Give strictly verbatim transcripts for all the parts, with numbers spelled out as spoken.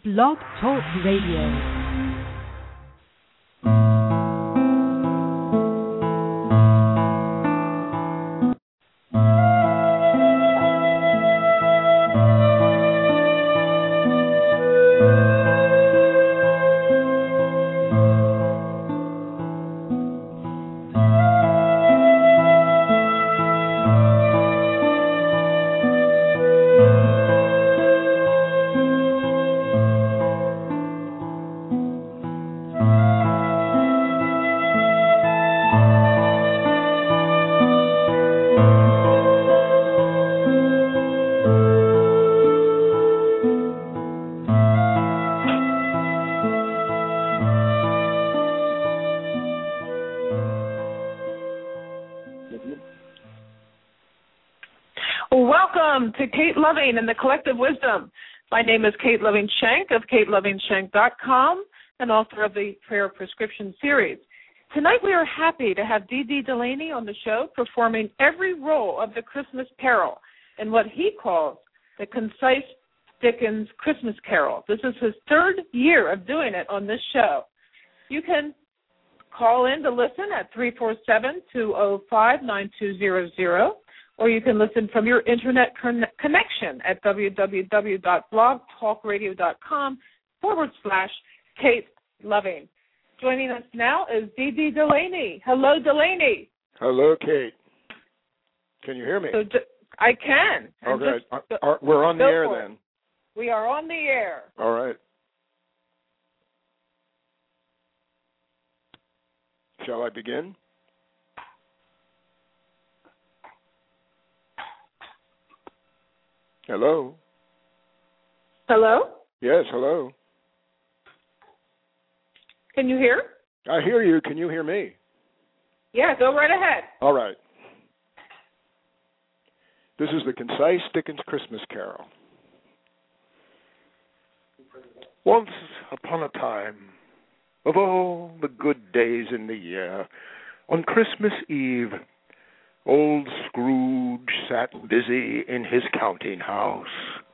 Blog Talk Radio. Welcome to Kate Loving and the Collective Wisdom. My name is Kate Loving Shank of kate loving shank dot com and author of the Prayer Prescription series. Tonight we are happy to have Dee Dee Delaney on the show performing every role of the Christmas Carol in what he calls the Concise Dickens Christmas Carol. This is his third year of doing it on this show. You can call in to listen at three four seven, two oh five, nine two zero zero. Or you can listen from your internet con- connection at www.blogtalkradio.com forward slash Kate Loving. Joining us now is Dee Dee Delaney. Hello, Delaney. Hello, Kate. Can you hear me? So, I can. Okay. Just, are, are, we're on the air it. then. We are on the air. All right. Shall I begin? Hello? Hello? Yes, hello. Can you hear? I hear you. Can you hear me? Yeah, go right ahead. All right. This is the Concise Dickens Christmas Carol. Once upon a time, of all the good days in the year, on Christmas Eve, old Scrooge sat busy in his counting house.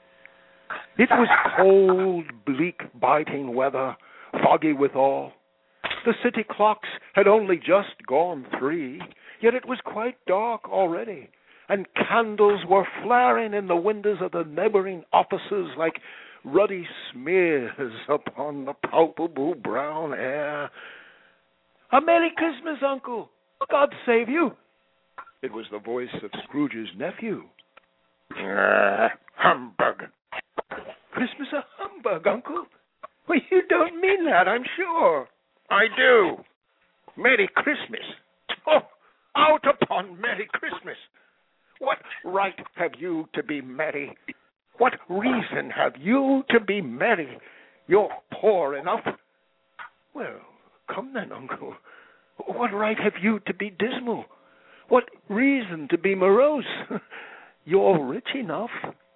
It was cold, bleak, biting weather, foggy withal. The city clocks had only just gone three, yet it was quite dark already, and candles were flaring in the windows of the neighboring offices like ruddy smears upon the palpable brown air. "A Merry Christmas, Uncle! God save you!" It was the voice of Scrooge's nephew. Ah, humbug. Christmas a humbug, Uncle? Well, you don't mean that, I'm sure. I do. Merry Christmas. Oh, out upon Merry Christmas. What right have you to be merry? What reason have you to be merry? You're poor enough. Well, come then, Uncle. What right have you to be dismal? What reason to be morose? You're rich enough.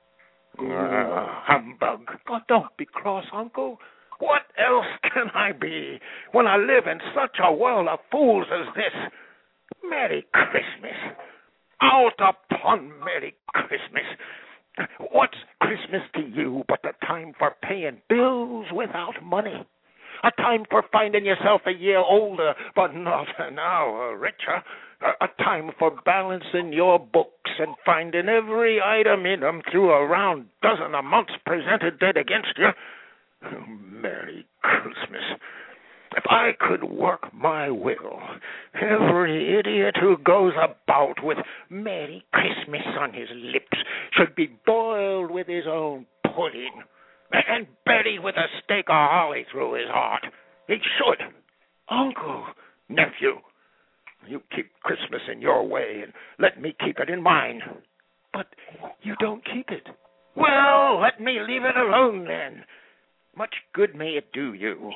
Uh, humbug. Oh, don't be cross, Uncle. What else can I be when I live in such a world of fools as this? Merry Christmas. Out upon Merry Christmas. What's Christmas to you but the time for paying bills without money? A time for finding yourself a year older, but not an hour richer. A, a time for balancing your books and finding every item in them through a round dozen a months presented dead against you. Oh, Merry Christmas. If I could work my will, every idiot who goes about with Merry Christmas on his lips should be boiled with his own pudding and buried with a stake of holly through his heart. He should. Uncle, nephew, you keep Christmas in your way and let me keep it in mine. But you don't keep it. Well, let me leave it alone then. Much good may it do you.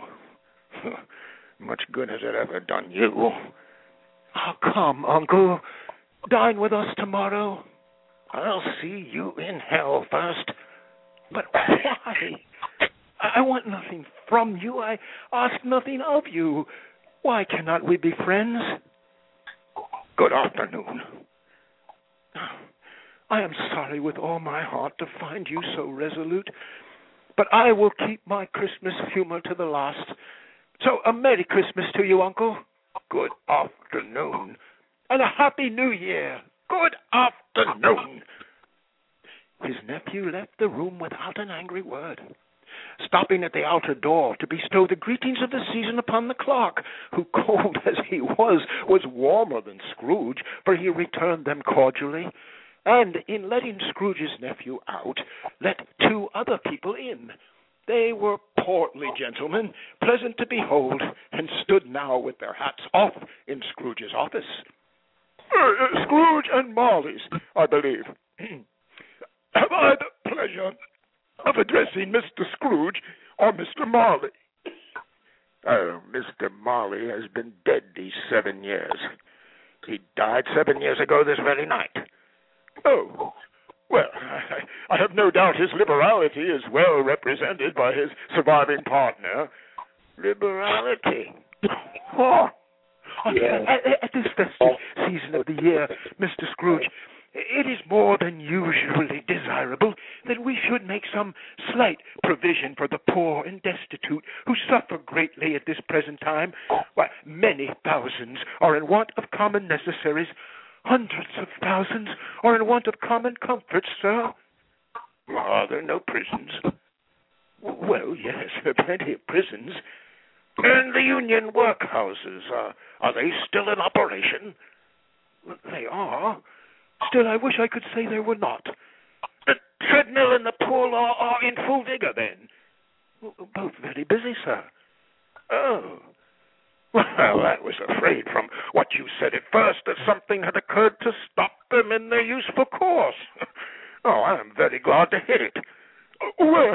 Much good has it ever done you. Oh, come, Uncle. Dine with us tomorrow. I'll see you in hell first. But why? I want nothing from you. I ask nothing of you. Why cannot we be friends? Good afternoon. I am sorry with all my heart to find you so resolute, but I will keep my Christmas humor to the last. So, a Merry Christmas to you, Uncle. Good afternoon. And a Happy New Year. Good afternoon. His nephew left the room without an angry word, stopping at the outer door to bestow the greetings of the season upon the clerk, who, cold as he was, was warmer than Scrooge, for he returned them cordially, and in letting Scrooge's nephew out, let two other people in. They were portly gentlemen, pleasant to behold, and stood now with their hats off in Scrooge's office. Uh, Scrooge and Marley's, I believe. Have I the pleasure of addressing Mister Scrooge or Mister Marley? Oh, Mister Marley has been dead these seven years. He died seven years ago this very night. Oh, well, I, I have no doubt his liberality is well represented by his surviving partner. Liberality? Oh, yeah. at, at this festive season of the year, Mister Scrooge, it is more than usually desirable that we should make some slight provision for the poor and destitute who suffer greatly at this present time. Why, many thousands are in want of common necessaries. Hundreds of thousands are in want of common comforts, sir. Are there no prisons? Well, yes, there are plenty of prisons. And the union workhouses, uh, are they still in operation? They are. Still, I wish I could say they were not. The treadmill and the pool are, are in full vigor, then? Both very busy, sir. Oh. Well, I was afraid from what you said at first that something had occurred to stop them in their useful course. Oh, I am very glad to hear it. Well,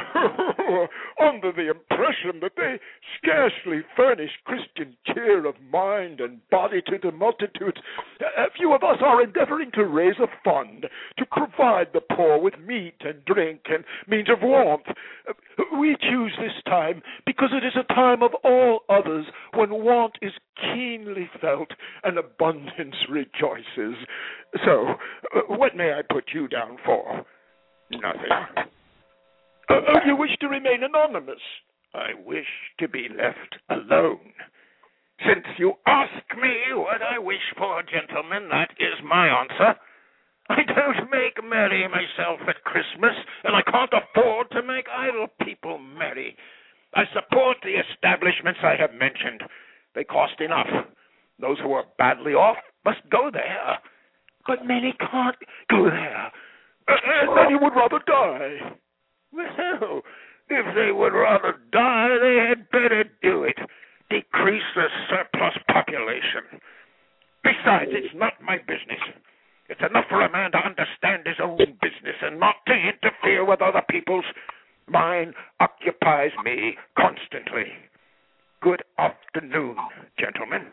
under the impression that they scarcely furnish Christian cheer of mind and body to the multitudes, a few of us are endeavoring to raise a fund to provide the poor with meat and drink and means of warmth. We choose this time because it is a time of all others when want is keenly felt and abundance rejoices. So, what may I put you down for? Nothing. Uh, oh, you wish to remain anonymous? I wish to be left alone. Since you ask me what I wish for, gentlemen, that is my answer. I don't make merry myself at Christmas, and I can't afford to make idle people merry. I support the establishments I have mentioned. They cost enough. Those who are badly off must go there. But many can't go there. Uh, and many would rather die. Well, if they would rather die, they had better do it. Decrease the surplus population. Besides, it's not my business. It's enough for a man to understand his own business and not to interfere with other people's. Mine occupies me constantly. Good afternoon, gentlemen.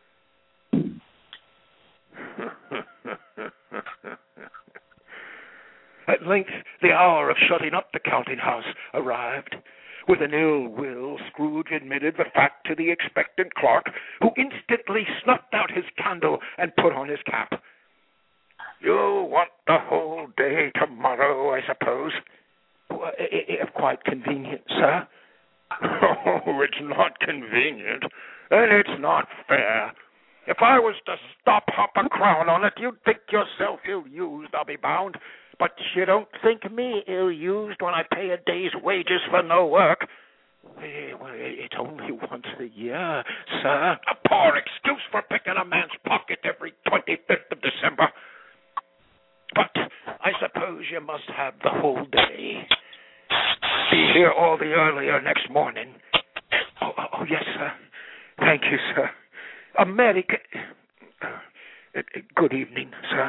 At length, the hour of shutting up the counting-house arrived. With an ill will, Scrooge admitted the fact to the expectant clerk, who instantly snuffed out his candle and put on his cap. You want the whole day tomorrow, I suppose? Well, if quite convenient, sir. Oh, it's not convenient, and it's not fair. If I was to stop half a crown on it, you'd think yourself ill-used, I'll be bound. But you don't think me ill-used when I pay a day's wages for no work. Well, it's only once a year, sir. A poor excuse for picking a man's pocket every twenty-fifth of December. But I suppose you must have the whole day. Be here all the earlier next morning. Oh, oh, oh yes, sir. Thank you, sir. America. Uh, good evening, sir.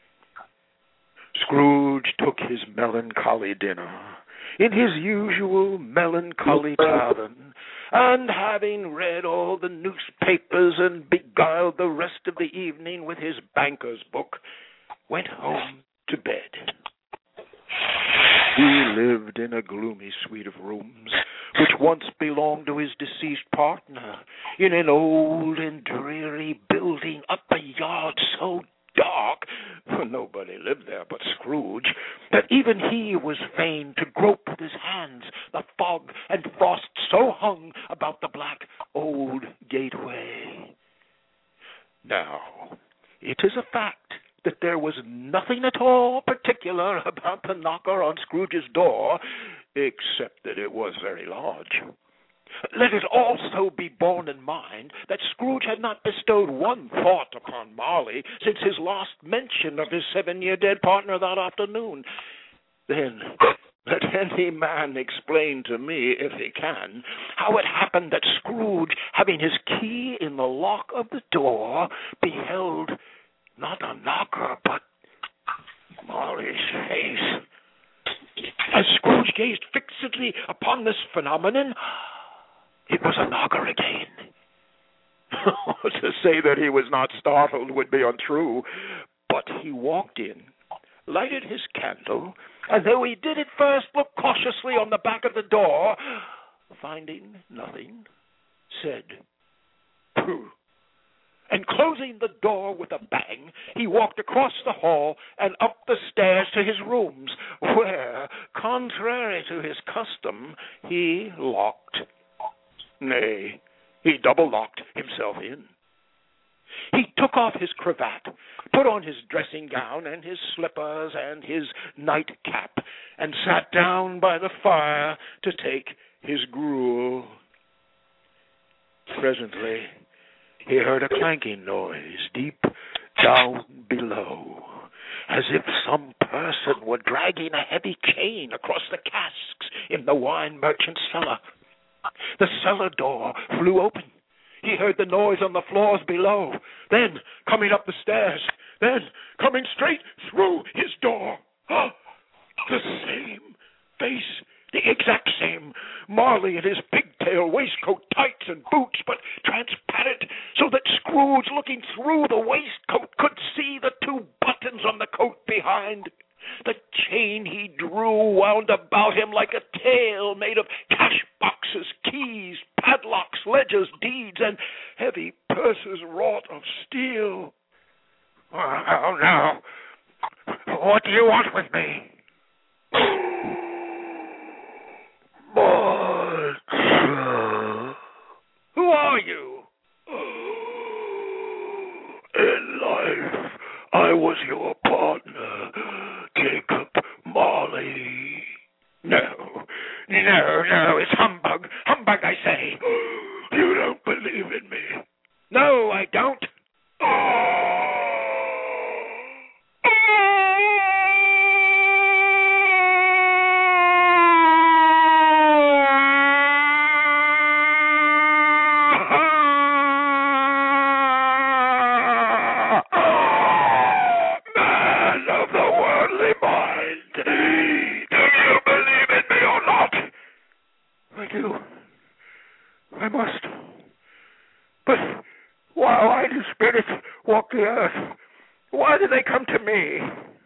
Scrooge took his melancholy dinner in his usual melancholy tavern, and having read all the newspapers and beguiled the rest of the evening with his banker's book, went home to bed. He lived in a gloomy suite of rooms, which once belonged to his deceased partner, in an old and dreary building up a yard so dark, for nobody lived there but Scrooge, that even he was fain to grope with his hands. The fog and frost so hung about the black old gateway. Now, it is a fact that there was nothing at all particular about the knocker on Scrooge's door, except that it was very large. Let it also be borne in mind that Scrooge had not bestowed one thought upon Marley since his last mention of his seven-year dead partner that afternoon. Then let any man explain to me, if he can, how it happened that Scrooge, having his key in the lock of the door, beheld not a knocker, but Marley's face. As Scrooge gazed fixedly upon this phenomenon, it was a knocker again. To say that he was not startled would be untrue, but he walked in, lighted his candle, and though he did at first look cautiously on the back of the door, finding nothing, said, "Pooh," and closing the door with a bang, he walked across the hall and up the stairs to his rooms, where, contrary to his custom, he locked. Nay, he double-locked himself in. He took off his cravat, put on his dressing gown and his slippers and his nightcap, and sat down by the fire to take his gruel. Presently, he heard a clanking noise deep down below, as if some person were dragging a heavy chain across the casks in the wine merchant's cellar. The cellar door flew open. He heard the noise on the floors below, then coming up the stairs, then coming straight through his door. Ah, the same face, the exact same. Marley in his pigtail waistcoat, tights and boots, but transparent, so that Scrooge, looking through the waistcoat, could see the two buttons on the coat behind. The chain he drew wound about him like a tail made of cash boxes, keys, padlocks, ledgers, deeds, and heavy purses wrought of steel. Oh, now, what do you want with me? March. Who are you? In life, I was your partner, Jacob Marley. No, no, no, it's humbug, humbug, I say. You don't believe in me. No, I don't. I must. But why, why do spirits walk the earth? Why do they come to me?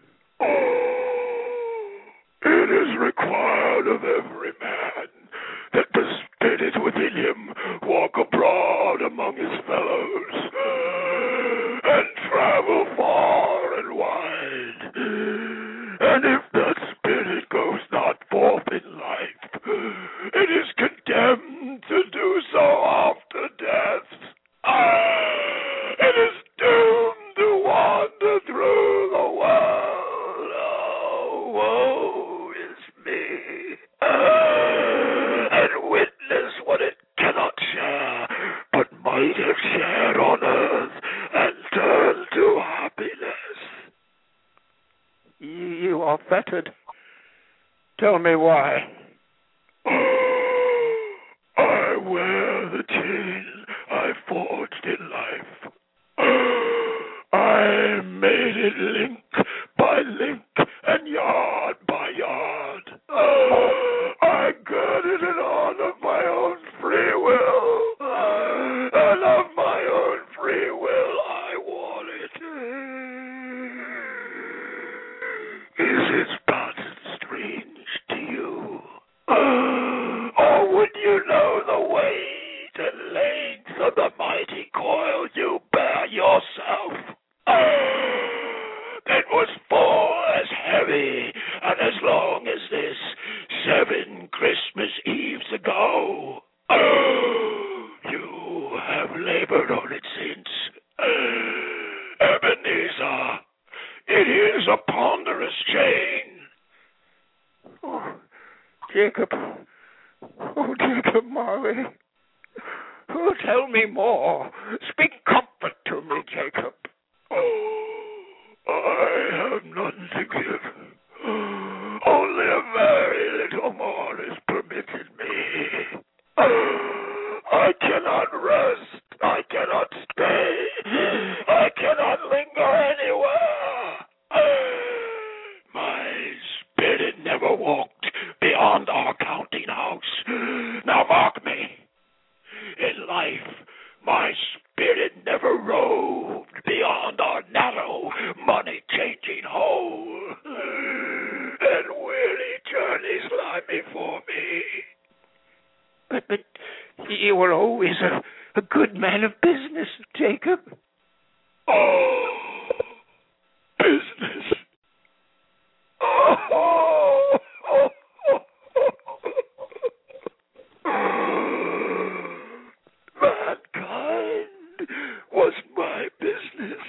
It is required of every man that the spirit within him walk abroad among his fellows and travel far and wide. And if that spirit goes not forth in life, it is condemned to do so after death. Ah, it is doomed to wander through the world. Oh, woe is me. Ah, and witness what it cannot share, but might have shared on earth and turned to happiness. You are fettered. Tell me why. I wear the chain I forged in life. I made it link by link and yard by yard. I girded it on of my own free will, and of my own free will I wore it. Is its pattern strange to you? Or would you know the weight and length of the mighty coil you bear yourself? Jacob. Oh, Jacob Marley. Oh, tell me more. Speak comfort to me, Jacob. Oh, I have none to give. Only a very little more is permitted me. I cannot rest. I cannot stay. I cannot linger anywhere. My spirit never walked beyond our counting house. Now mark me. In life, my spirit never roved beyond our narrow, money-changing hole. And weary journeys lie before me. But, but you were always a, a good man of business, Jacob. Oh, business. Oh, oh, oh, oh, oh. Mankind was my business.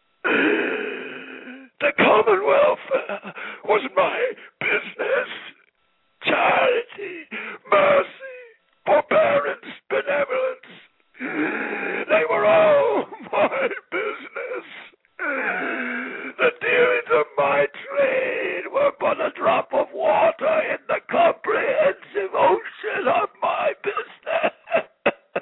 The common welfare was my business. Charity, mercy, forbearance, benevolence, they were all my business. The dealings of my trade were but a drop of water in the comprehensive ocean of my business.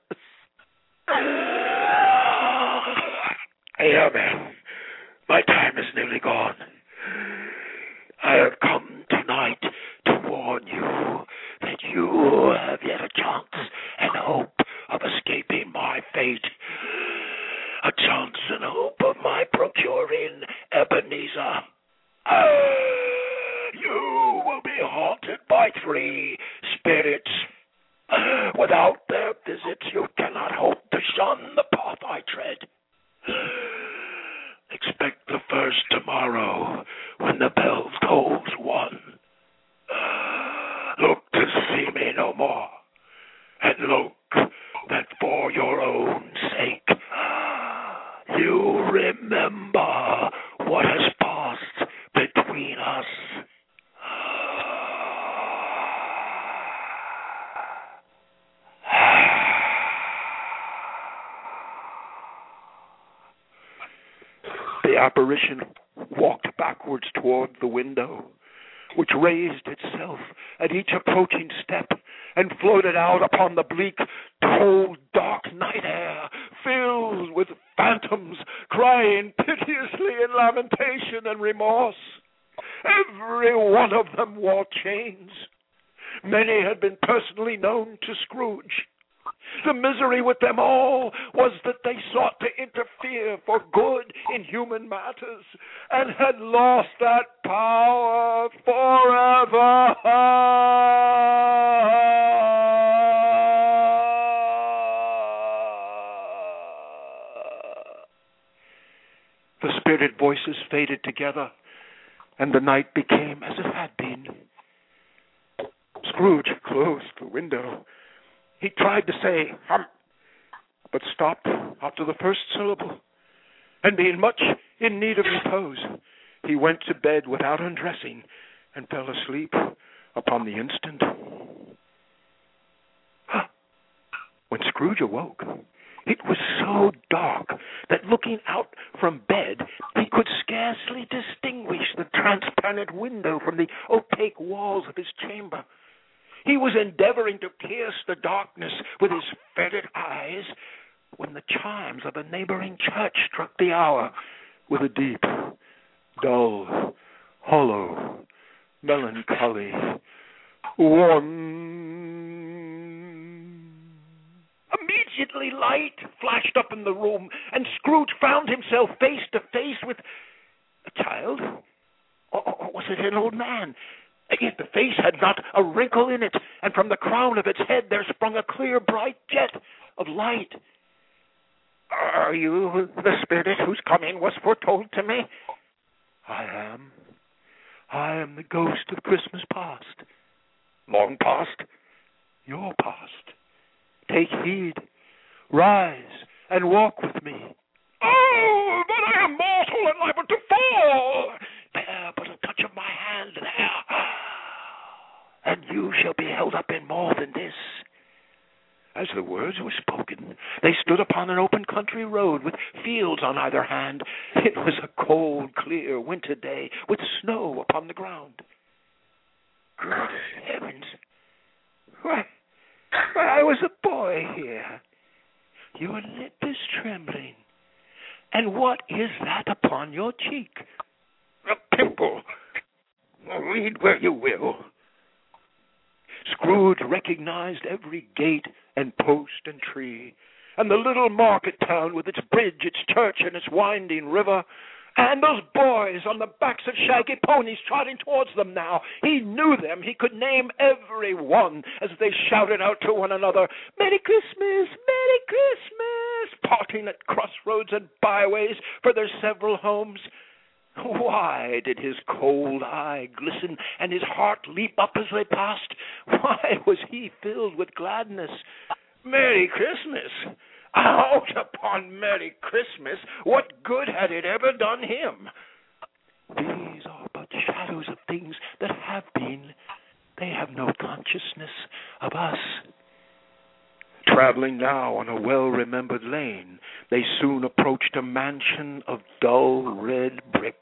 Here, man, my time is nearly gone. I have come tonight to warn you that you have yet a chance and hope of escaping my fate. A chance and hope of my procuring Ebenezer. You will be haunted by three spirits. Without their visits, you cannot hope to shun the path I tread. Expect the first tomorrow when the bells tolls one. Look to see me no more, and look that for your own sake you remember what has passed between us. The apparition walked backwards toward the window, which raised itself at each approaching step and floated out upon the bleak, cold, dark night air, filled with phantoms crying piteously in lamentation and remorse. Every one of them wore chains. Many had been personally known to Scrooge. The misery with them all was that they sought to interfere for good in human matters and had lost that power forever. The spirit voices faded together, and the night became as it had been. Scrooge closed the window. He tried to say, hum, but stopped after the first syllable. And being much in need of repose, he went to bed without undressing and fell asleep upon the instant. When Scrooge awoke, it was so dark that looking out from bed, he could scarcely distinguish the transparent window from the opaque walls of his chamber. He was endeavoring to pierce the darkness with his fetid eyes when the chimes of a neighboring church struck the hour with a deep, dull, hollow, melancholy one. Immediately light flashed up in the room, and Scrooge found himself face to face with a child. Or, or was it an old man? Yet the face had not a wrinkle in it, and from the crown of its head there sprung a clear, bright jet of light. Are you the spirit whose coming was foretold to me? I am. I am the ghost of Christmas past. Long past? Your past. Take heed. Rise and walk with me. Oh, but I am mortal and liable to fall. Bear but a touch of my hand there. and you shall be held up in more than this. As the words were spoken, they stood upon an open country road with fields on either hand. It was a cold, clear winter day with snow upon the ground. Good heavens! Why, why I was a boy here. Your lip is trembling. And what is that upon your cheek? A pimple. Read where you will. Scrooge recognized every gate and post and tree, and the little market town with its bridge, its church, and its winding river, and those boys on the backs of shaggy ponies trotting towards them now. He knew them. He could name every one as they shouted out to one another, "Merry Christmas! Merry Christmas!" parting at crossroads and byways for their several homes. Why did his cold eye glisten and his heart leap up as they passed? Why was he filled with gladness? Merry Christmas! Out upon Merry Christmas! What good had it ever done him? These are but shadows of things that have been. They have no consciousness of us. Traveling now on a well-remembered lane, they soon approached a mansion of dull red brick.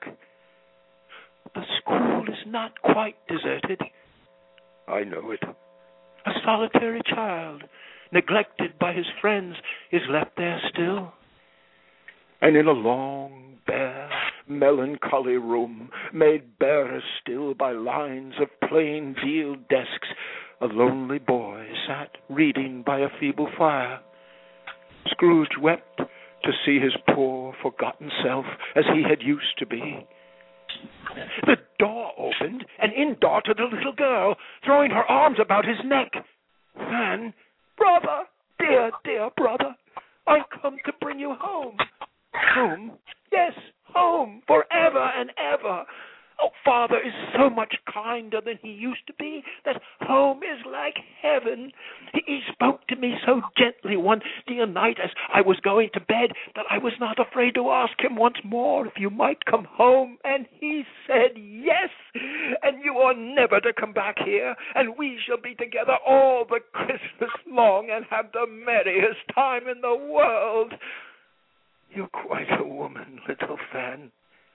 The school is not quite deserted. I know it. A solitary child, neglected by his friends, is left there still. And in a long, bare, melancholy room, made barer still by lines of plain deal desks, a lonely boy sat reading by a feeble fire. Scrooge wept to see his poor, forgotten self as he had used to be. The door opened, and in darted a little girl, throwing her arms about his neck. "Fan, brother, dear, dear brother, I come to bring you home." "Home?" "Yes, home, forever and ever. Oh, Father is so much kinder than he used to be that home is like heaven. He, he spoke to me so gently one dear night as I was going to bed that I was not afraid to ask him once more if you might come home. And he said yes, and you are never to come back here, and we shall be together all the Christmas long and have the merriest time in the world." You're quite a woman, little Fan.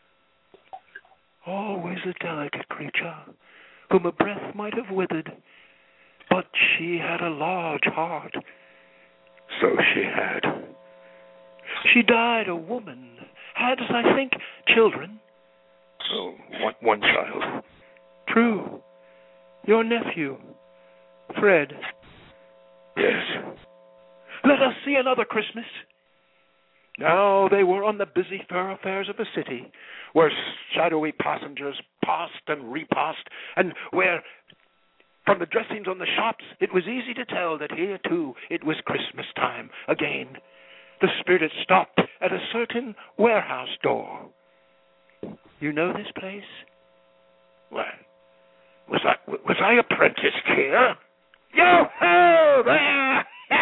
Always a delicate creature, whom a breath might have withered, but she had a large heart. So she had. She died a woman, had, as I think, children. Oh, one, one child. True. Your nephew, Fred. Yes. Let us see another Christmas. Now they were on the busy thoroughfares of the city, where shadowy passengers passed and repassed, and where, from the dressings on the shops, it was easy to tell that here, too, it was Christmas time again. The spirit stopped at a certain warehouse door. You know this place? Well, was I, was I apprenticed here? Yo-ho there!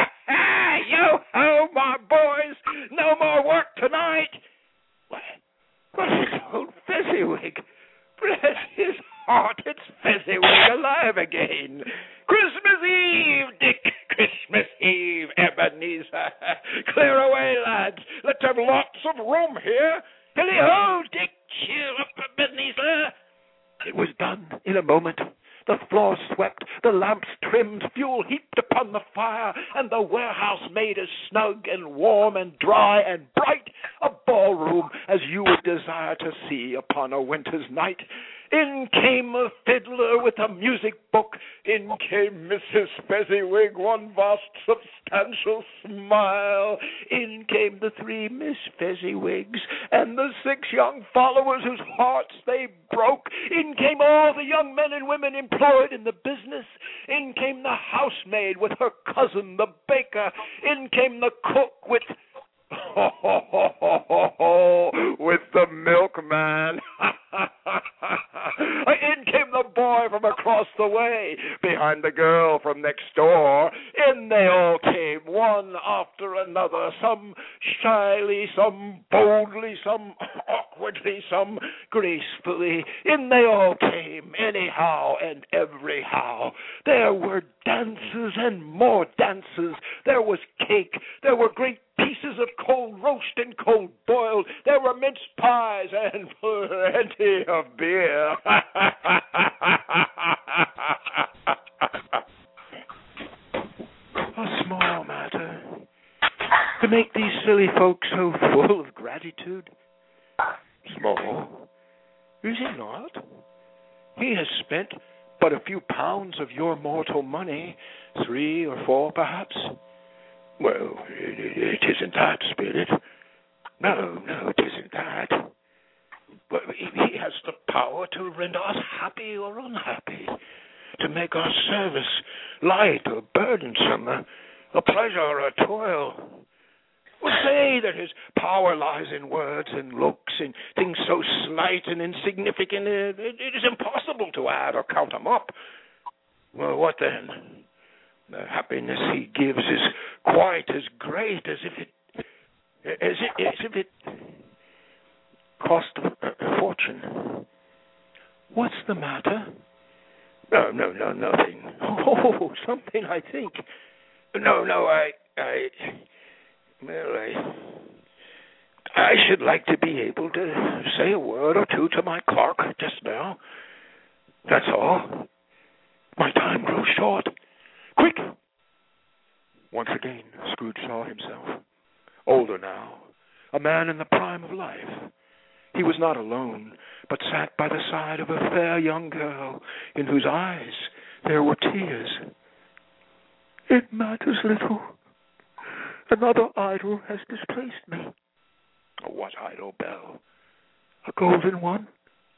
Yo-ho, my boys! No more work tonight! What? What is old Fezziwig? Bless his heart, it's Fezziwig alive again! Christmas Eve, Dick! Christmas Eve, Ebenezer! Clear away, lads! Let's have lots of room here! Hilly-ho, Dick! Cheer up, Ebenezer! It was done in a moment. The floor swept, the lamps trimmed, fuel heaped upon the fire, and the warehouse made as snug and warm and dry and bright a ballroom as you would desire to see upon a winter's night. In came a fiddler with a music book. In came Missus Fezziwig, one vast substantial smile. In came the three Miss Fezziwigs and the six young followers whose hearts they broke. In came all the young men and women employed in the business. In came the housemaid with her cousin, the baker. In came the cook with... Ho, ho, ho, ho, ho, ho, with the milkman. In came the boy from across the way, behind the girl from next door. In they all came, one after another, some shyly, some boldly, some awkwardly, some gracefully. In they all came, anyhow and everyhow. There were dances and more dances. There was cake. There were great pieces of cold roast and cold boiled. There were mince pies and plenty of beer. A small matter to make these silly folks so full of gratitude. Small, is it not? He has spent but a few pounds of your mortal money, three or four perhaps. Well, it, it isn't that, Spirit. No, no, it isn't that. But he has the power to render us happy or unhappy, to make our service light or burdensome, a, a pleasure or a toil. Would say that his power lies in words and looks, in things so slight and insignificant, it, it is impossible to add or count them up. Well, what then? The happiness he gives is quite as great as if it, as it, as if it cost a, a fortune. What's the matter? No, no, no, nothing. Oh, something, I think. No, no, I, I, well, I, I should like to be able to say a word or two to my clerk just now. That's all. My time grows short. Quick! Once again, Scrooge saw himself. Older now, a man in the prime of life. He was not alone, but sat by the side of a fair young girl, in whose eyes there were tears. It matters little. Another idol has displaced me. What idol, Belle? A golden one?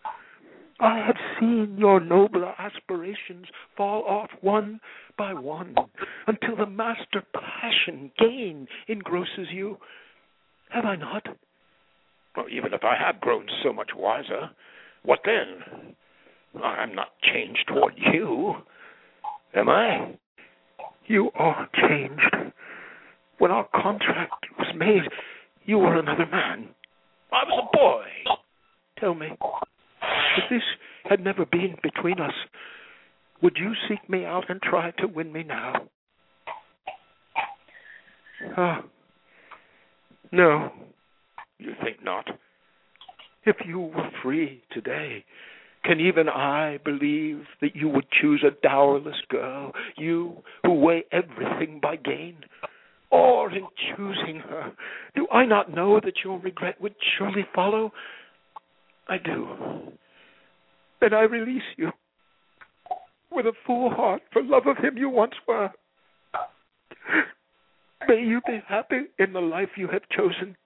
I have seen your nobler aspirations fall off one by one, until the master passion, gain, engrosses you. Have I not? Well, even if I have grown so much wiser, what then? I'm not changed toward you, am I? You are changed. When our contract was made, you were another man. I was a boy. Tell me, if this had never been between us, would you seek me out and try to win me now? Ah, no, you think not. If you were free today, can even I believe that you would choose a dowerless girl, you who weigh everything by gain? Or in choosing her, do I not know that your regret would surely follow? I do. Then I release you, with a full heart for love of him you once were. May you be happy in the life you have chosen.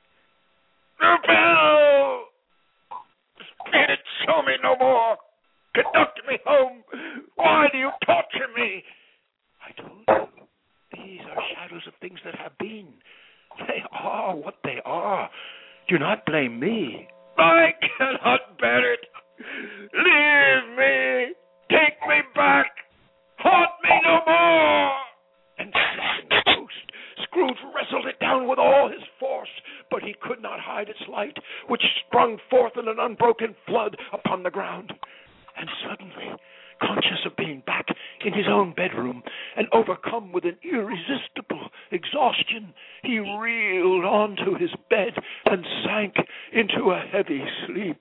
Belle! Spirit, show me no more. Conduct me home. Why do you torture me? I told you, these are shadows of things that have been. They are what they are. Do not blame me. I cannot bear it. Leave me. Take me back. Haunt me no more. And seizing the post, Scrooge wrestled it down with all his force, but he could not hide its light, which sprung forth in an unbroken flood upon the ground. And suddenly, conscious of being back in his own bedroom, and overcome with an irresistible exhaustion, he reeled onto his bed and sank into a heavy sleep.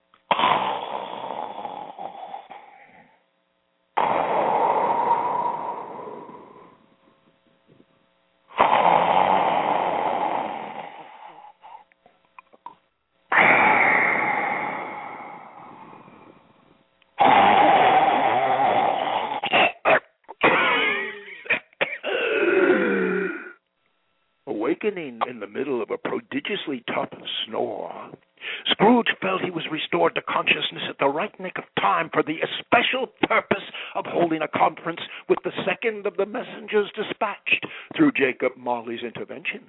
Awakening in the middle of a prodigiously tough snore, Scrooge felt he was restored to consciousness at the right nick of time for the especial purpose of holding a conference with the second of the messengers dispatched through Jacob Marley's intervention.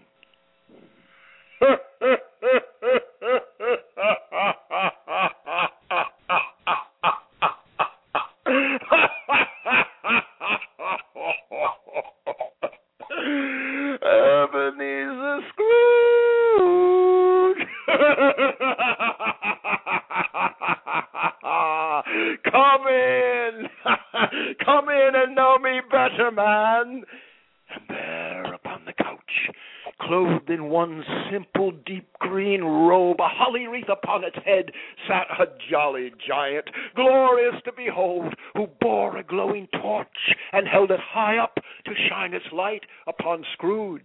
know me better, man. And there upon the couch, clothed in one simple deep green robe, a holly wreath upon its head, sat a jolly giant, glorious to behold, who bore a glowing torch and held it high up to shine its light upon Scrooge.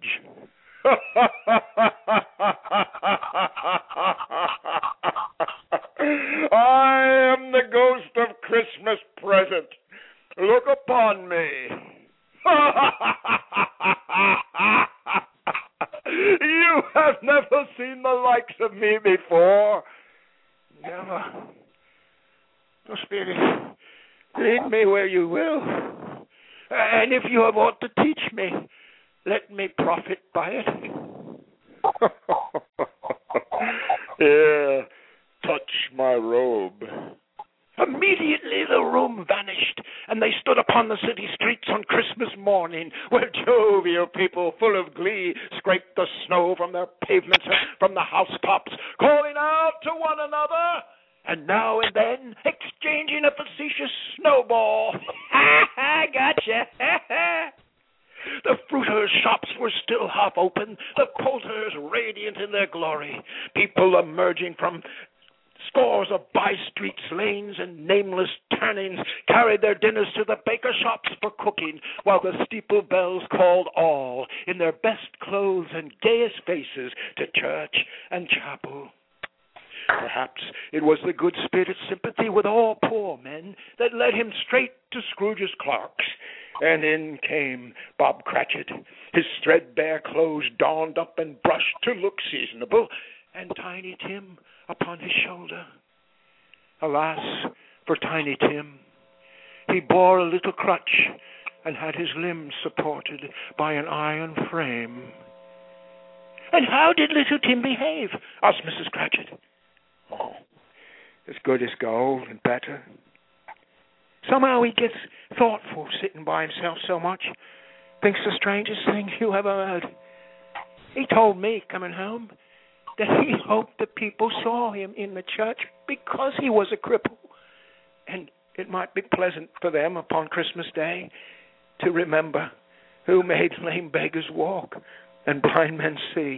I am the ghost of Christmas present. Look upon me. You have never seen the likes of me before. Never. Oh, Spirit, lead me where you will. And if you have aught to teach me, let me profit by it. Here, touch my robe. Immediately the room vanished, and they stood upon the city streets on Christmas morning, where jovial people full of glee scraped the snow from their pavements and from the housetops, calling out to one another, and now and then exchanging a facetious snowball. Ha ha, gotcha. The fruiters' shops were still half open, the poulters radiant in their glory, people emerging from scores of by-streets, lanes, and nameless turnings carried their dinners to the baker shops for cooking, while the steeple bells called all, in their best clothes and gayest faces, to church and chapel. Perhaps it was the good spirit's sympathy with all poor men that led him straight to Scrooge's clerks, and in came Bob Cratchit, his threadbare clothes donned up and brushed to look seasonable, and Tiny Tim upon his shoulder. Alas for Tiny Tim. He bore a little crutch and had his limbs supported by an iron frame. And how did little Tim behave? Asked Missus Cratchit. Oh, as good as gold and better. Somehow he gets thoughtful sitting by himself so much. Thinks the strangest thing you ever heard. He told me coming home that he hoped the people saw him in the church because he was a cripple, and it might be pleasant for them upon Christmas Day to remember who made lame beggars walk and blind men see.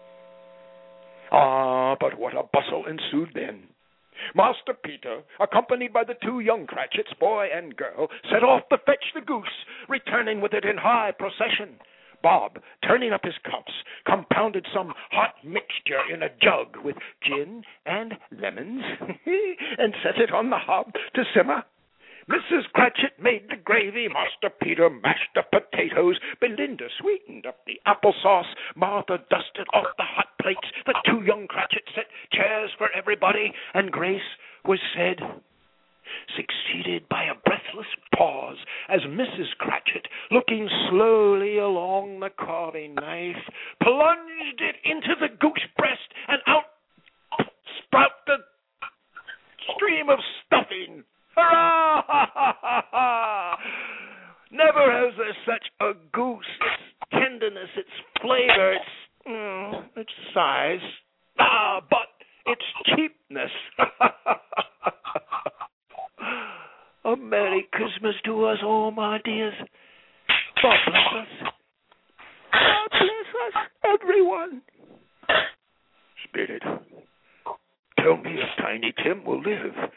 Ah, but what a bustle ensued then. Master Peter, accompanied by the two young Cratchits, boy and girl, set off to fetch the goose, returning with it in high procession. Bob, turning up his cups, compounded some hot mixture in a jug with gin and lemons and set it on the hob to simmer. Missus Cratchit made the gravy, Master Peter mashed the potatoes, Belinda sweetened up the applesauce, Martha dusted off the hot plates, the two young Cratchits set chairs for everybody, and grace was said, succeeded by a breathless pause as Missus Cratchit, looking slowly along the carving knife, plunged it into the goose breast, and out sprouted a stream of stuffing. Hurrah! Ha, ha, ha, ha. Never has there such a goose. Its tenderness, its flavor, its, mm, its size. Ah, but its cheapness. A Merry Christmas to us all, my dears. God bless us. God bless us, everyone. Spirit, tell me if Tiny Tim will live.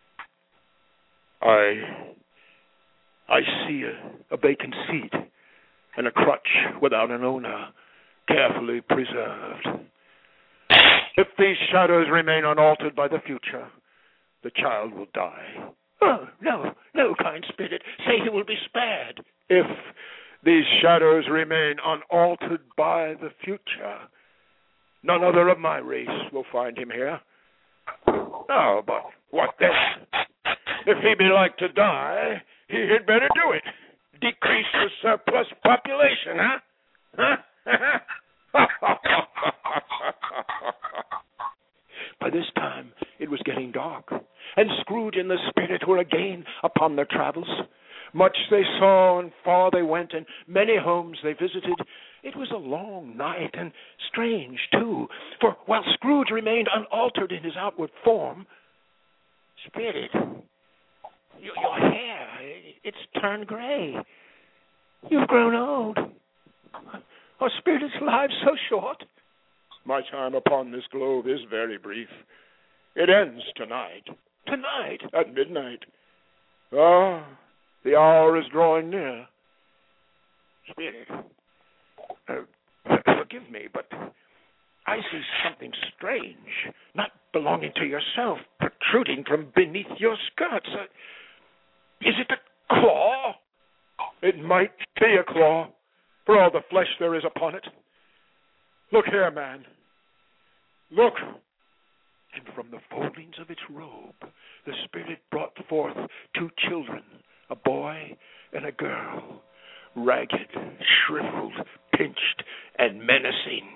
I I see a, a vacant seat and a crutch without an owner, carefully preserved. If these shadows remain unaltered by the future, the child will die. Oh, no, no, kind spirit, say he will be spared. If these shadows remain unaltered by the future, none other of my race will find him here. Oh, but what then? If he be like to die, he had better do it. Decrease the surplus population, huh? Huh? By this time, it was getting dark, and Scrooge and the spirit were again upon their travels. Much they saw, and far they went, and many homes they visited. It was a long night, and strange, too, for while Scrooge remained unaltered in his outward form, Spirit, your, your hair, it's turned gray. You've grown old. Our spirit's lives so short. My time upon this globe is very brief. It ends tonight. Tonight at midnight. Ah, the hour is drawing near. Spirit, uh, forgive me, but I see something strange, not belonging to yourself, protruding from beneath your skirts. Uh, is it a claw? It might be a claw, for all the flesh there is upon it. Look here, man. Look. And from the foldings of its robe, the spirit brought forth two children, a boy and a girl, ragged, shriveled, pinched, and menacing.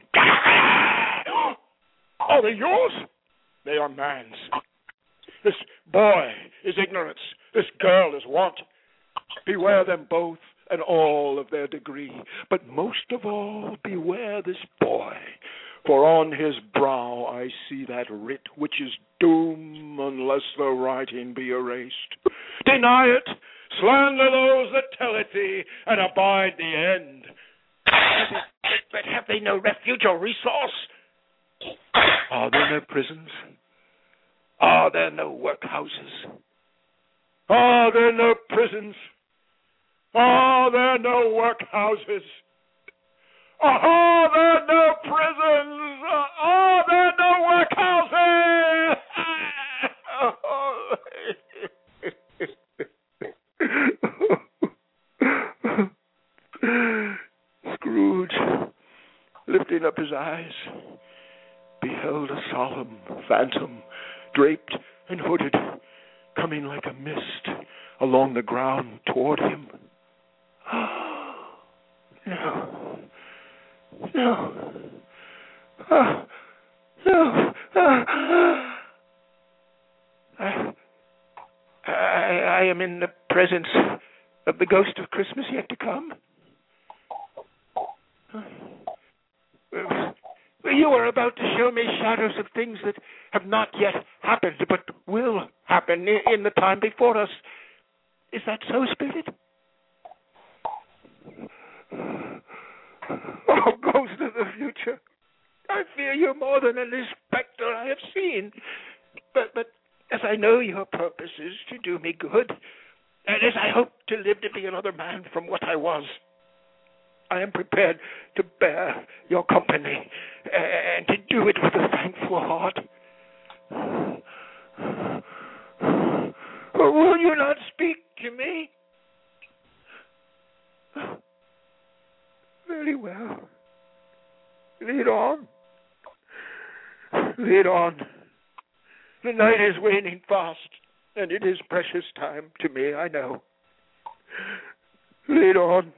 Are they yours? They are man's. This boy is ignorance. This girl is want. Beware them both and all of their degree. But most of all, beware this boy. For on his brow I see that writ which is doom unless the writing be erased. Deny it, slander those that tell it thee, and abide the end. But have they no refuge or resource? Are there no prisons? Are there no workhouses? Are there no prisons? Are there no workhouses? Are there no prisons? Are there no workhouses? Scrooge, lifting up his eyes, beheld a solemn phantom, draped and hooded, coming like a mist along the ground toward him. No. No. Oh, no. I, I, I am in the presence of the ghost of Christmas yet to come. You are about to show me shadows of things that have not yet happened, but will happen in the time before us. Is that so, Spirit? Oh, ghost of the future, I fear you more than any specter I have seen. But, but as I know your purpose is to do me good, and as I hope to live to be another man from what I was, I am prepared to bear your company and to do it with a thankful heart. Or will you not speak to me? Very well. Lead on. Lead on. The night is waning fast, and it is precious time to me, I know. Lead on.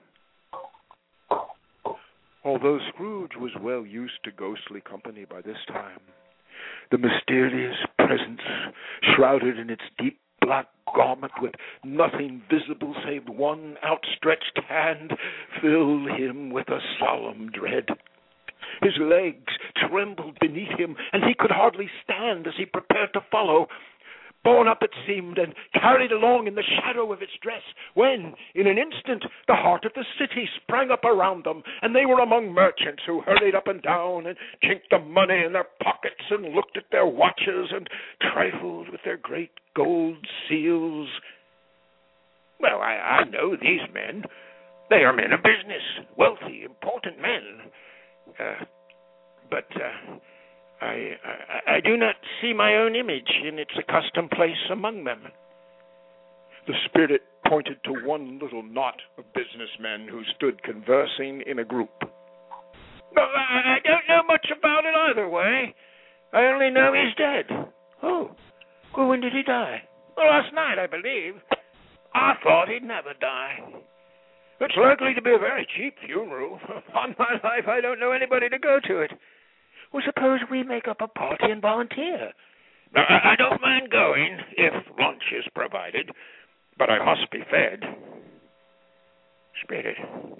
Although Scrooge was well used to ghostly company by this time, the mysterious presence, shrouded in its deep black garment with nothing visible save one outstretched hand, filled him with a solemn dread. His legs trembled beneath him, and he could hardly stand as he prepared to follow. Borne up, it seemed, and carried along in the shadow of its dress, when, in an instant, the heart of the city sprang up around them, and they were among merchants who hurried up and down and chinked the money in their pockets and looked at their watches and trifled with their great gold seals. Well, I, I know these men. They are men of business, wealthy, important men. Uh, but... Uh, I, I, I do not see my own image in its accustomed place among them. The spirit pointed to one little knot of businessmen who stood conversing in a group. Well, I don't know much about it either way. I only know he's dead. Oh, well, when did he die? Well, last night, I believe. I thought he'd never die. It's likely to be a very cheap funeral. On my life, I don't know anybody to go to it. Well, suppose we make up a party and volunteer. Now, I don't mind going if lunch is provided, but I must be fed. Spirit,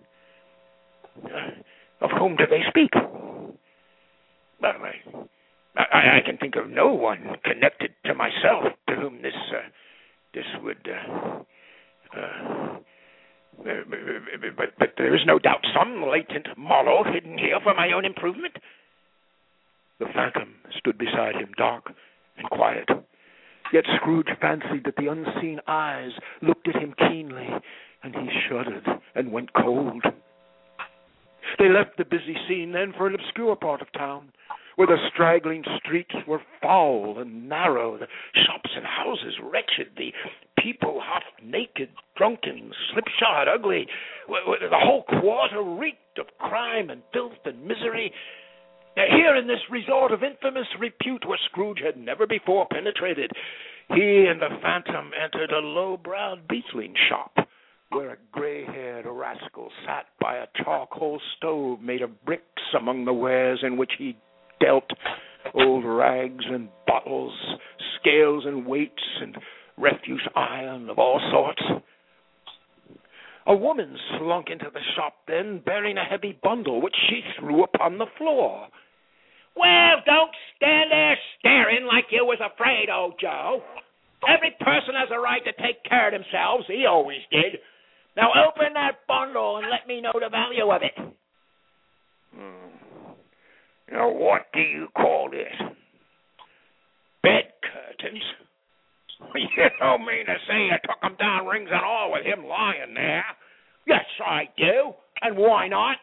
uh, of whom do they speak? Well, I, I, I can think of no one connected to myself to whom this uh, this would uh, Uh, but, but there is no doubt some latent moral hidden here for my own improvement. The phantom stood beside him, dark and quiet. Yet Scrooge fancied that the unseen eyes looked at him keenly, and he shuddered and went cold. They left the busy scene then for an obscure part of town, where the straggling streets were foul and narrow, the shops and houses wretched, the people half naked, drunken, slipshod, ugly. The whole quarter reeked of crime and filth and misery. Now, here in this resort of infamous repute where Scrooge had never before penetrated, he and the phantom entered a low-browed beetling shop, where a gray-haired rascal sat by a charcoal stove made of bricks among the wares in which he dealt, old rags and bottles, scales and weights, and refuse iron of all sorts. A woman slunk into the shop then, bearing a heavy bundle, which she threw upon the floor. "Well, don't stand there staring like you was afraid, old Joe. Every person has a right to take care of themselves. He always did. Now open that bundle and let me know the value of it." Hmm. Now, what do you call this? Bed curtains. You don't mean to say you took them down, rings and all, with him lying there? Yes, I do. And why not?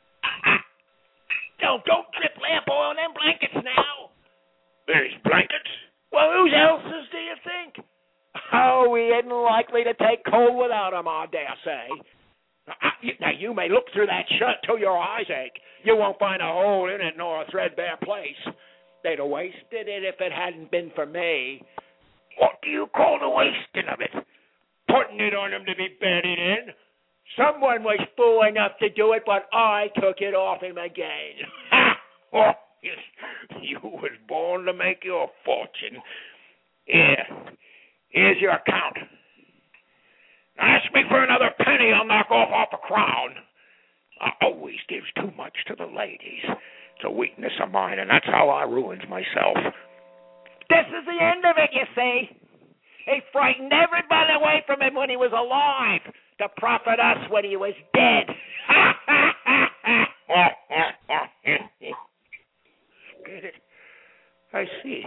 Don't, don't drip lamp oil on them blankets now. These blankets? Well, whose else's do you think? Oh, we isn't likely to take cold without them, I dare say. Now, you may look through that shirt till your eyes ache. You won't find a hole in it nor a threadbare place. They'd have wasted it if it hadn't been for me. What do you call the wasting of it? Putting it on them to be bedded in. Someone was fool enough to do it, but I took it off him again. Oh, yes. You was born to make your fortune. Here, here's your account. Ask me for another penny, I'll knock off half a crown. I always gives too much to the ladies. It's a weakness of mine, and that's how I ruins myself. This is the end of it, you see. He frightened everybody away from him when he was alive, to profit us when he was dead. I see.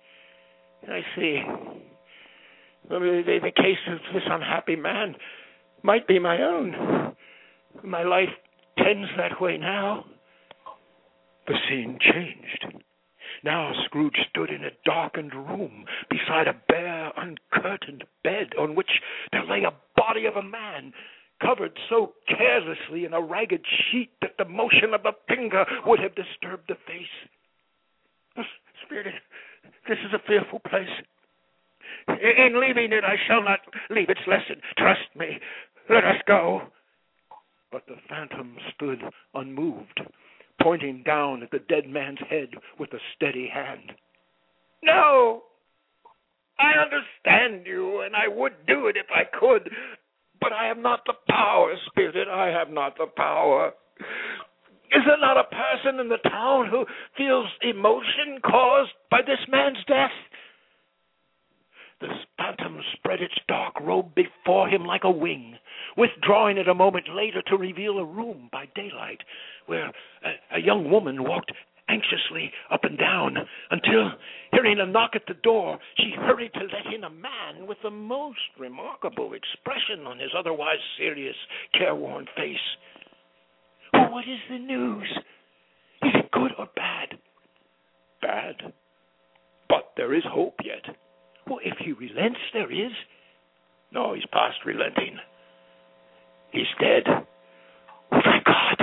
I see. The, the, the case of this unhappy man might be my own. My life tends that way now. The scene changed. Now Scrooge stood in a darkened room beside a bare, uncurtained bed on which there lay a body of a man, covered so carelessly in a ragged sheet that the motion of a finger would have disturbed the face. Spirit, this is a fearful place. In leaving it, I shall not leave its lesson. Trust me. Let us go. But the phantom stood unmoved, pointing down at the dead man's head with a steady hand. No, I understand you, and I would do it if I could, but I have not the power, Spirit. I have not the power. Is there not a person in the town who feels emotion caused by this man's death? The phantom spread its dark robe before him like a wing, withdrawing it a moment later to reveal a room by daylight, where a, a young woman walked anxiously up and down, until, hearing a knock at the door, she hurried to let in a man with the most remarkable expression on his otherwise serious, careworn face. Oh, what is the news? Is it good or bad? Bad. But there is hope yet. Well, if he relents, there is. No, he's past relenting. He's dead. Oh, thank God.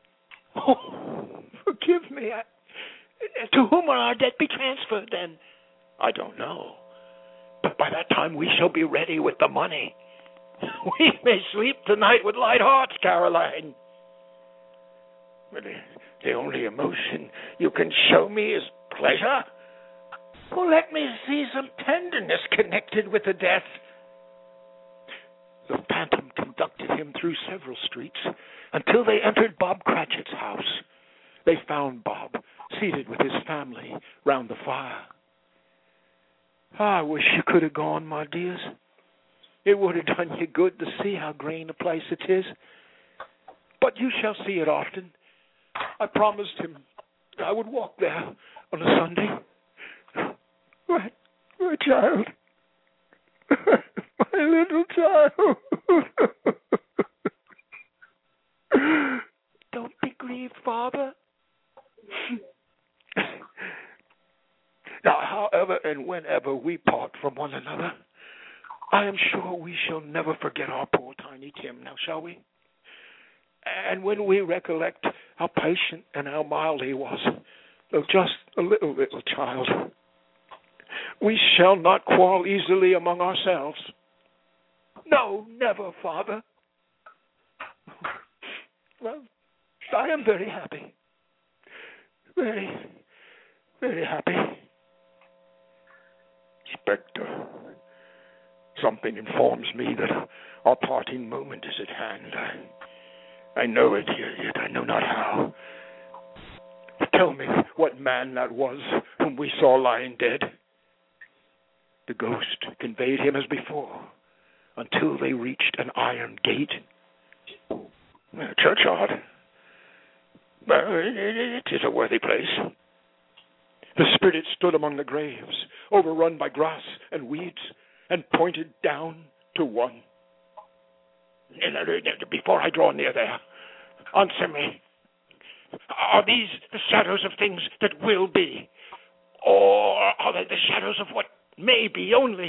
Oh, forgive me. I, to whom will our debt be transferred, then? I don't know. But by that time, we shall be ready with the money. We may sleep tonight with light hearts, Caroline. But the only emotion you can show me is pleasure. Well, let me see some tenderness connected with the death. The phantom conducted him through several streets until they entered Bob Cratchit's house. They found Bob seated with his family round the fire. I wish you could have gone, my dears. it would have done you good to see how green a place it is. But you shall see it often. I promised him I would walk there on a Sunday. My, my child. My little child. Don't be grieved, Father. Now, however and whenever we part from one another, I am sure we shall never forget our poor Tiny Tim, now shall we? And when we recollect how patient and how mild he was, though just a little, little child, we shall not quarrel easily among ourselves. No, never, Father. Well, I am very happy. Very, very happy. Spectre, something informs me that our parting moment is at hand. I, I know it, yet I know not how. Tell me what man that was whom we saw lying dead. The ghost conveyed him as before, until they reached an iron gate. A churchyard. Well, it is a worthy place. The spirit stood among the graves, overrun by grass and weeds, and pointed down to one. Before I draw near there, answer me. Are these the shadows of things that will be? Or are they the shadows of what may be only?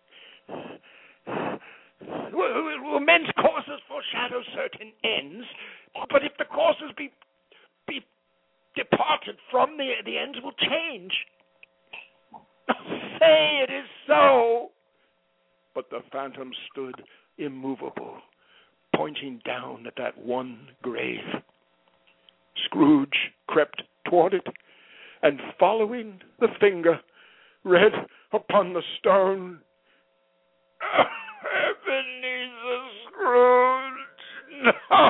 Well, men's courses foreshadow certain ends, but if the courses be be departed from, the the ends will change. Say it is so. But the phantom stood immovable, pointing down at that one grave. Scrooge crept toward it, and following the finger, read upon the stone, Ebenezer Scrooge. No,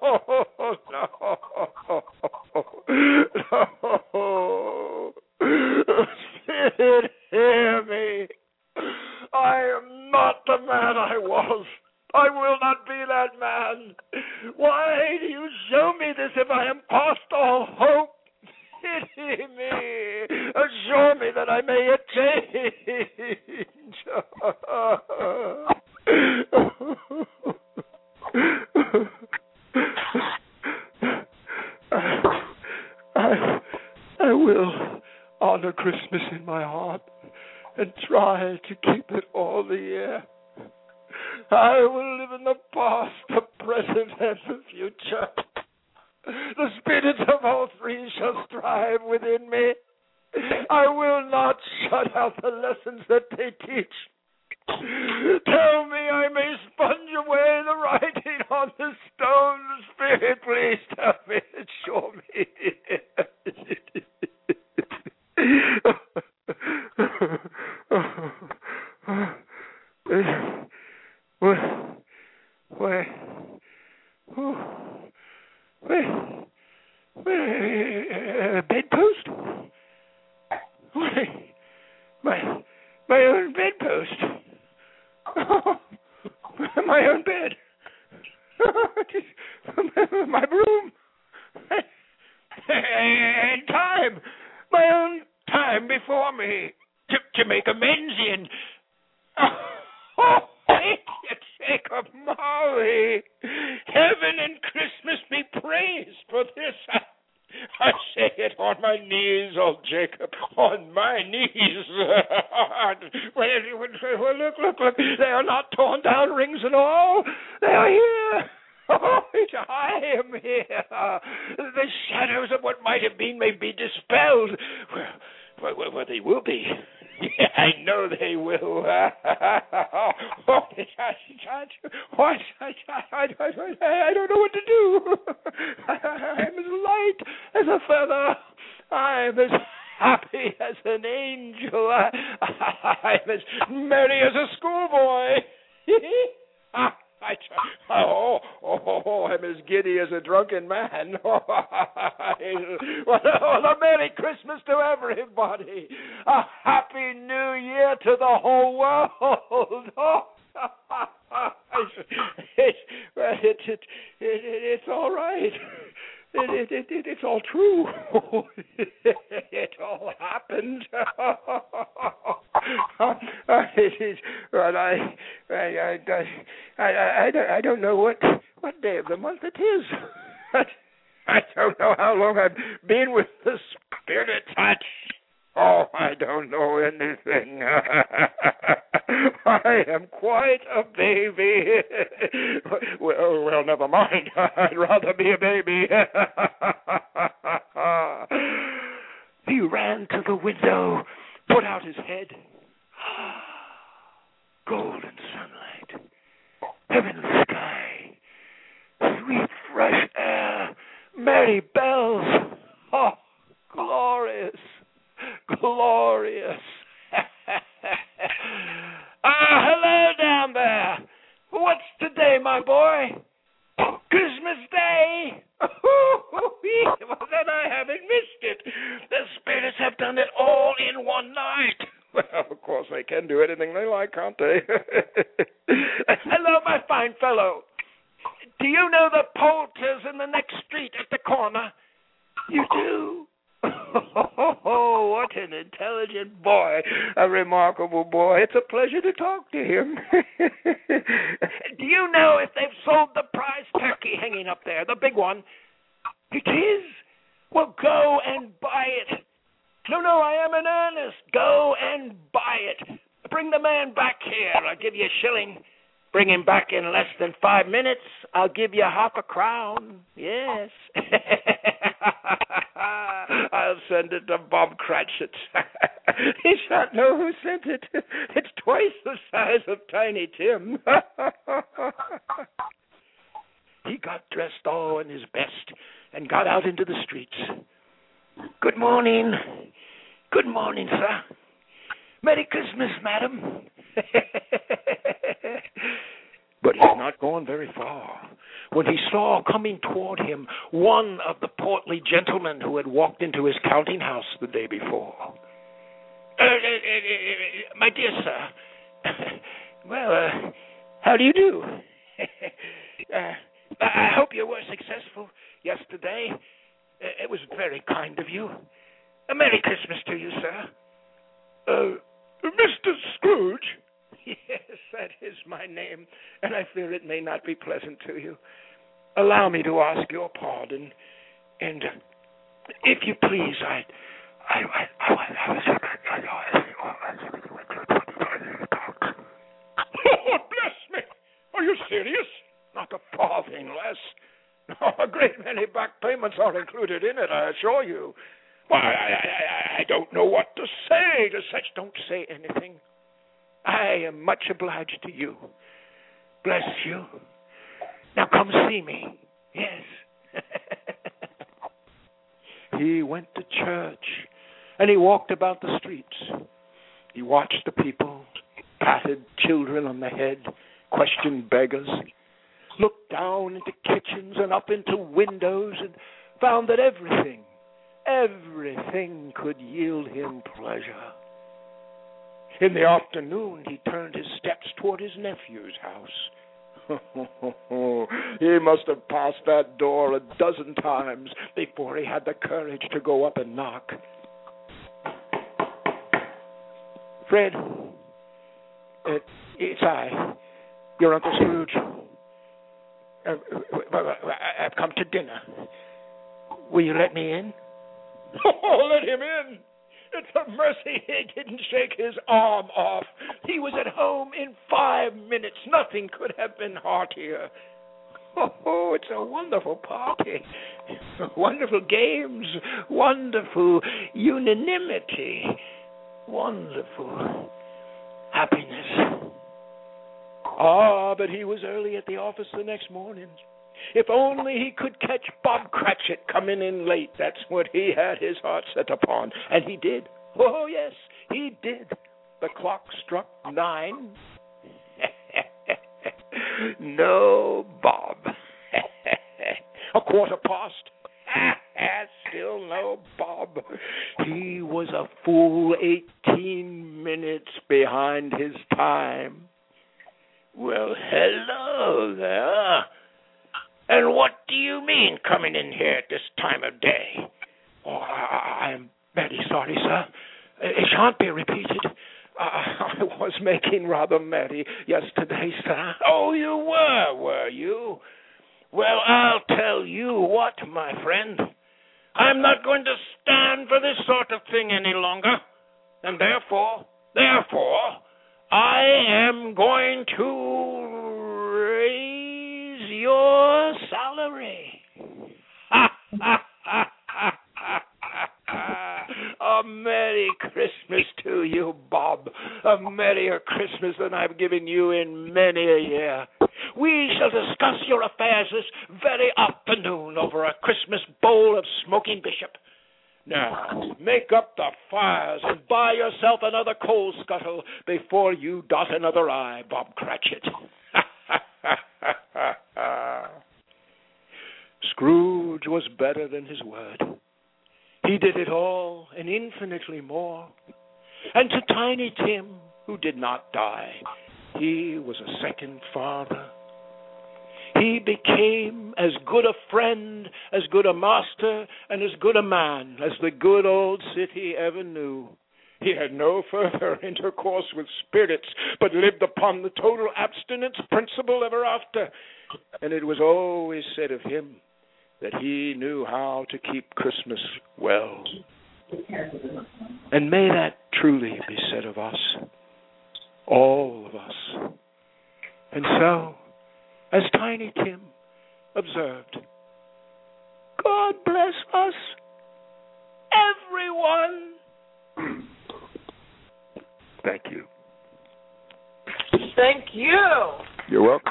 no, no. Spirit, hear me. I am not the man I was. I will not be that man. Why do you show me this if I am past all hope? Pity me. Assure me that I may yet change. I, I will honor Christmas in my heart and try to keep it all the year. I will live in the past, the present, and the future. The spirits of all three shall strive within me. I will not shut out the lessons that they teach. Tell me I may sponge away the writing on the stone. Spirit, please tell me and show me. Where, where, where, where, uh, bedpost? Where, my, my own bedpost. Oh, my own bed. My broom. And time, my own time before me to, to make amends in. Oh, Jacob Marley, heaven and Christmas be praised for this. I, I say it on my knees, old Jacob, on my knees. Well, look, look, look, they are not torn down, rings and all. They are here. Oh, I am here. The shadows of what might have been may be dispelled. Well, well, well they will be. Yeah, I know they will. I, I don't know what to do. I'm as light as a feather. I'm as happy as an angel. I'm as merry as a schoolboy. I try, oh, oh, oh, I'm as giddy as a drunken man. Well, a Merry Christmas to everybody. A Happy New Year to the whole world. Oh, it's, well, it's, it, it, it's all right. It, it, it, it's all true. It all happened. It is, but I, I, I, I, I, I don't know what, what day of the month it is. I don't know how long I've been with the spirit touch. Oh, I don't know anything. I am quite a baby. Well, well, never mind. I'd rather be a baby. He ran to the window, put out his head. Golden sunlight, heavenly sky, sweet fresh air, merry bells. Oh, glorious. Glorious. Ah, hello down there. What's today, my boy? Christmas Day. Well, then I haven't missed it. The spirits have done it all in one night. Well, of course they can do anything they like, can't they? Hello, my fine fellow. Do you know the Poulters in the next street at the corner? You do? Oh, what an intelligent boy, a remarkable boy. It's a pleasure to talk to him. Do you know if they've sold the prize turkey hanging up there, the big one? It is? Well, go and buy it. No, no, I am in earnest. Go and buy it. Bring the man back here. I'll give you a shilling. Bring him back in less than five minutes. I'll give you half a crown. Yes. I'll send it to Bob Cratchit. He shan't know who sent it. It's twice the size of Tiny Tim. He got dressed all in his best and got out into the streets. Good morning. Good morning, sir. Merry Christmas, madam. But he's not gone very far when he saw coming toward him one of the portly gentlemen who had walked into his counting house the day before. Uh, uh, uh, my dear sir, well, uh, how do you do? uh, I hope you were successful yesterday. Uh, it was very kind of you. A Merry Christmas to you, sir. Uh, Mister Scrooge? Yes, that is my name, and I fear it may not be pleasant to you. Allow me to ask your pardon, and uh, if you please, I, I, I, I, I was. Oh, bless me! Are you serious? Not a farthing less. No, a great many back payments are included in it, I assure you. Why, I, I, I don't know what to say to such. Don't say anything. I am much obliged to you. Bless you. Now come see me. Yes. He went to church, and he walked about the streets. He watched the people, patted children on the head, questioned beggars, looked down into kitchens and up into windows, and found that everything, everything could yield him pleasure. In the afternoon, he turned his steps toward his nephew's house. He must have passed that door a dozen times before he had the courage to go up and knock. Fred, it, it's I, your Uncle Scrooge. Uh, I've come to dinner. Will you let me in? Oh, let him in. It's a mercy he didn't shake his arm off. He was at home in five minutes. Nothing could have been heartier. Oh, it's a wonderful party. Wonderful games. Wonderful unanimity. Wonderful happiness. Ah, but he was early at the office the next morning. If only he could catch Bob Cratchit coming in late. That's what he had his heart set upon. And he did. Oh, yes, he did. The clock struck nine. No Bob. A quarter past. Still no Bob. He was a full eighteen minutes behind his time. Well, hello there. And what do you mean coming in here at this time of day? Oh, I, I'm very sorry, sir. It shan't be repeated. Uh, I was making rather merry yesterday, sir. Oh, you were, were you? Well, I'll tell you what, my friend. I'm not going to stand for this sort of thing any longer. And therefore, therefore, I am going to raise your salary. Ha, ha, ha, ha, ha, ha. A Merry Christmas to you, Bob. A merrier Christmas than I've given you in many a year. We shall discuss your affairs this very afternoon over a Christmas bowl of smoking bishop. Now, make up the fires and buy yourself another coal scuttle before you dot another I, Bob Cratchit. Scrooge was better than his word. He did it all and infinitely more. And to Tiny Tim, who did not die, he was a second father. He became as good a friend, as good a master, and as good a man as the good old city ever knew. He had no further intercourse with spirits, but lived upon the total abstinence principle ever after. And it was always said of him that he knew how to keep Christmas well. And may that truly be said of us, all of us. And so, as Tiny Tim observed, God bless us, everyone. Thank you. Thank you. You're welcome.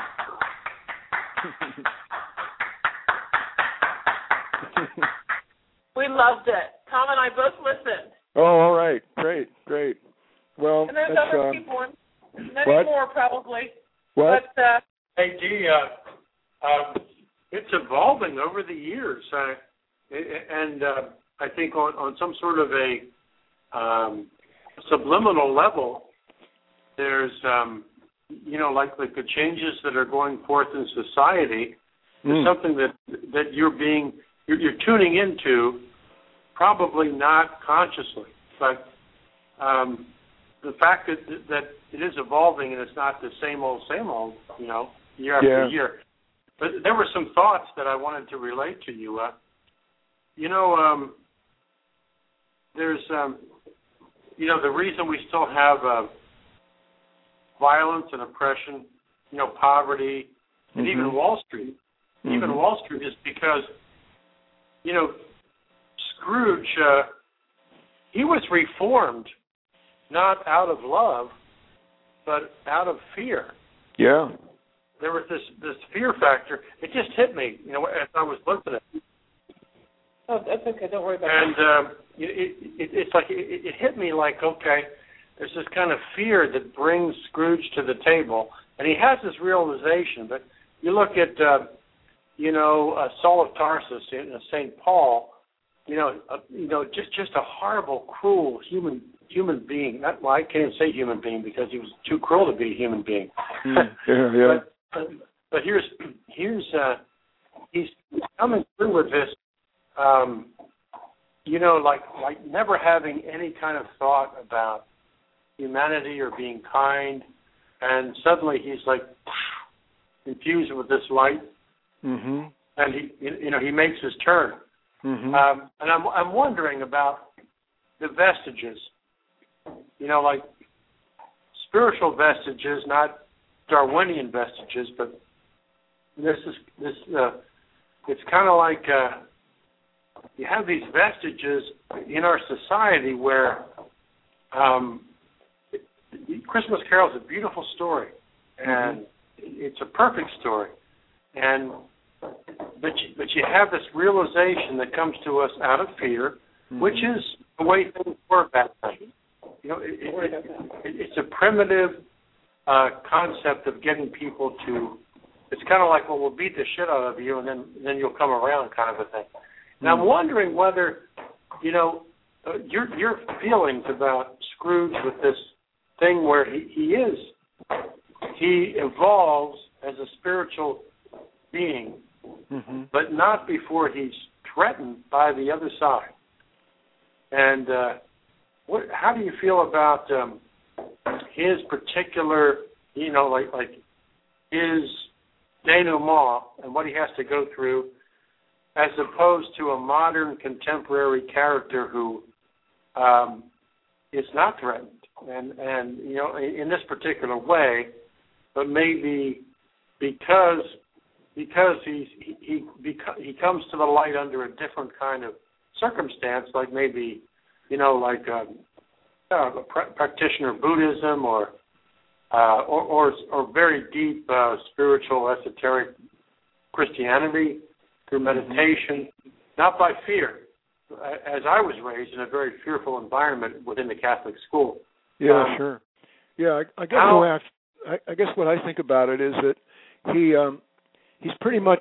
We loved it. Tom and I both listened. Oh, all right. Great, great. Well, and there's that's, other um, people, many what? more probably. What? But, uh, Hey, Dee, uh, uh, it's evolving over the years, uh, and uh, I think on, on some sort of a um, subliminal level, there's, um, you know, like, like the changes that are going forth in society, mm. is something that that you're being, you're, you're tuning into, probably not consciously, but um, the fact that that it is evolving and it's not the same old, same old, you know, year after yeah. year. But there were some thoughts that I wanted to relate to you. Uh, you know, um, there's, um, you know, the reason we still have uh, violence and oppression, you know, poverty, and mm-hmm. even Wall Street, mm-hmm. even Wall Street is because, you know, Scrooge, uh, he was reformed not out of love, but out of fear. Yeah. There was this, this fear factor. It just hit me, you know, as I was listening. oh, that's okay. Don't worry about And it. um, it, it, it's like it, it hit me like, okay, there's this kind of fear that brings Scrooge to the table, and he has this realization. But you look at, uh, you know, uh, Saul of Tarsus, uh, Saint Paul. You know, uh, you know, just just a horrible, cruel human human being. Not, well, I can't even say human being because he was too cruel to be a human being. Mm, yeah, yeah. But, uh, but here's here's uh, he's coming through with this, um, you know, like like never having any kind of thought about humanity or being kind, and suddenly he's like infused with this light, mm-hmm. and he you know he makes his turn. Mm-hmm. Um, and I'm I'm wondering about the vestiges, you know, like spiritual vestiges, not Darwinian vestiges, but this is this. Uh, it's kind of like uh, you have these vestiges in our society where um, it, Christmas Carol is a beautiful story, and mm-hmm. it's a perfect story, and. But you, but you have this realization that comes to us out of fear, mm-hmm. which is the way things were back then. You know, it, it, it, it, it's a primitive uh, concept of getting people to. It's kind of like, well, we'll beat the shit out of you, and then then you'll come around, kind of a thing. And mm-hmm. I'm wondering whether, you know, uh, your your feelings about Scrooge with this thing where he, he is he evolves as a spiritual being, mm-hmm. but not before he's threatened by the other side. And uh, what, how do you feel about um, his particular, you know, like like his denouement and what he has to go through, as opposed to a modern contemporary character who um, is not threatened, and and you know, in, in this particular way, but maybe because because he's he he, beca- he comes to the light under a different kind of circumstance, like maybe, you know, like um, uh, a pr- practitioner of Buddhism or, uh, or or or very deep uh, spiritual esoteric Christianity through meditation, mm-hmm. not by fear, as I was raised in a very fearful environment within the Catholic school. Yeah, um, sure. Yeah, I, I guess how, the way I, I, I guess what I think about it is that he um, he's pretty much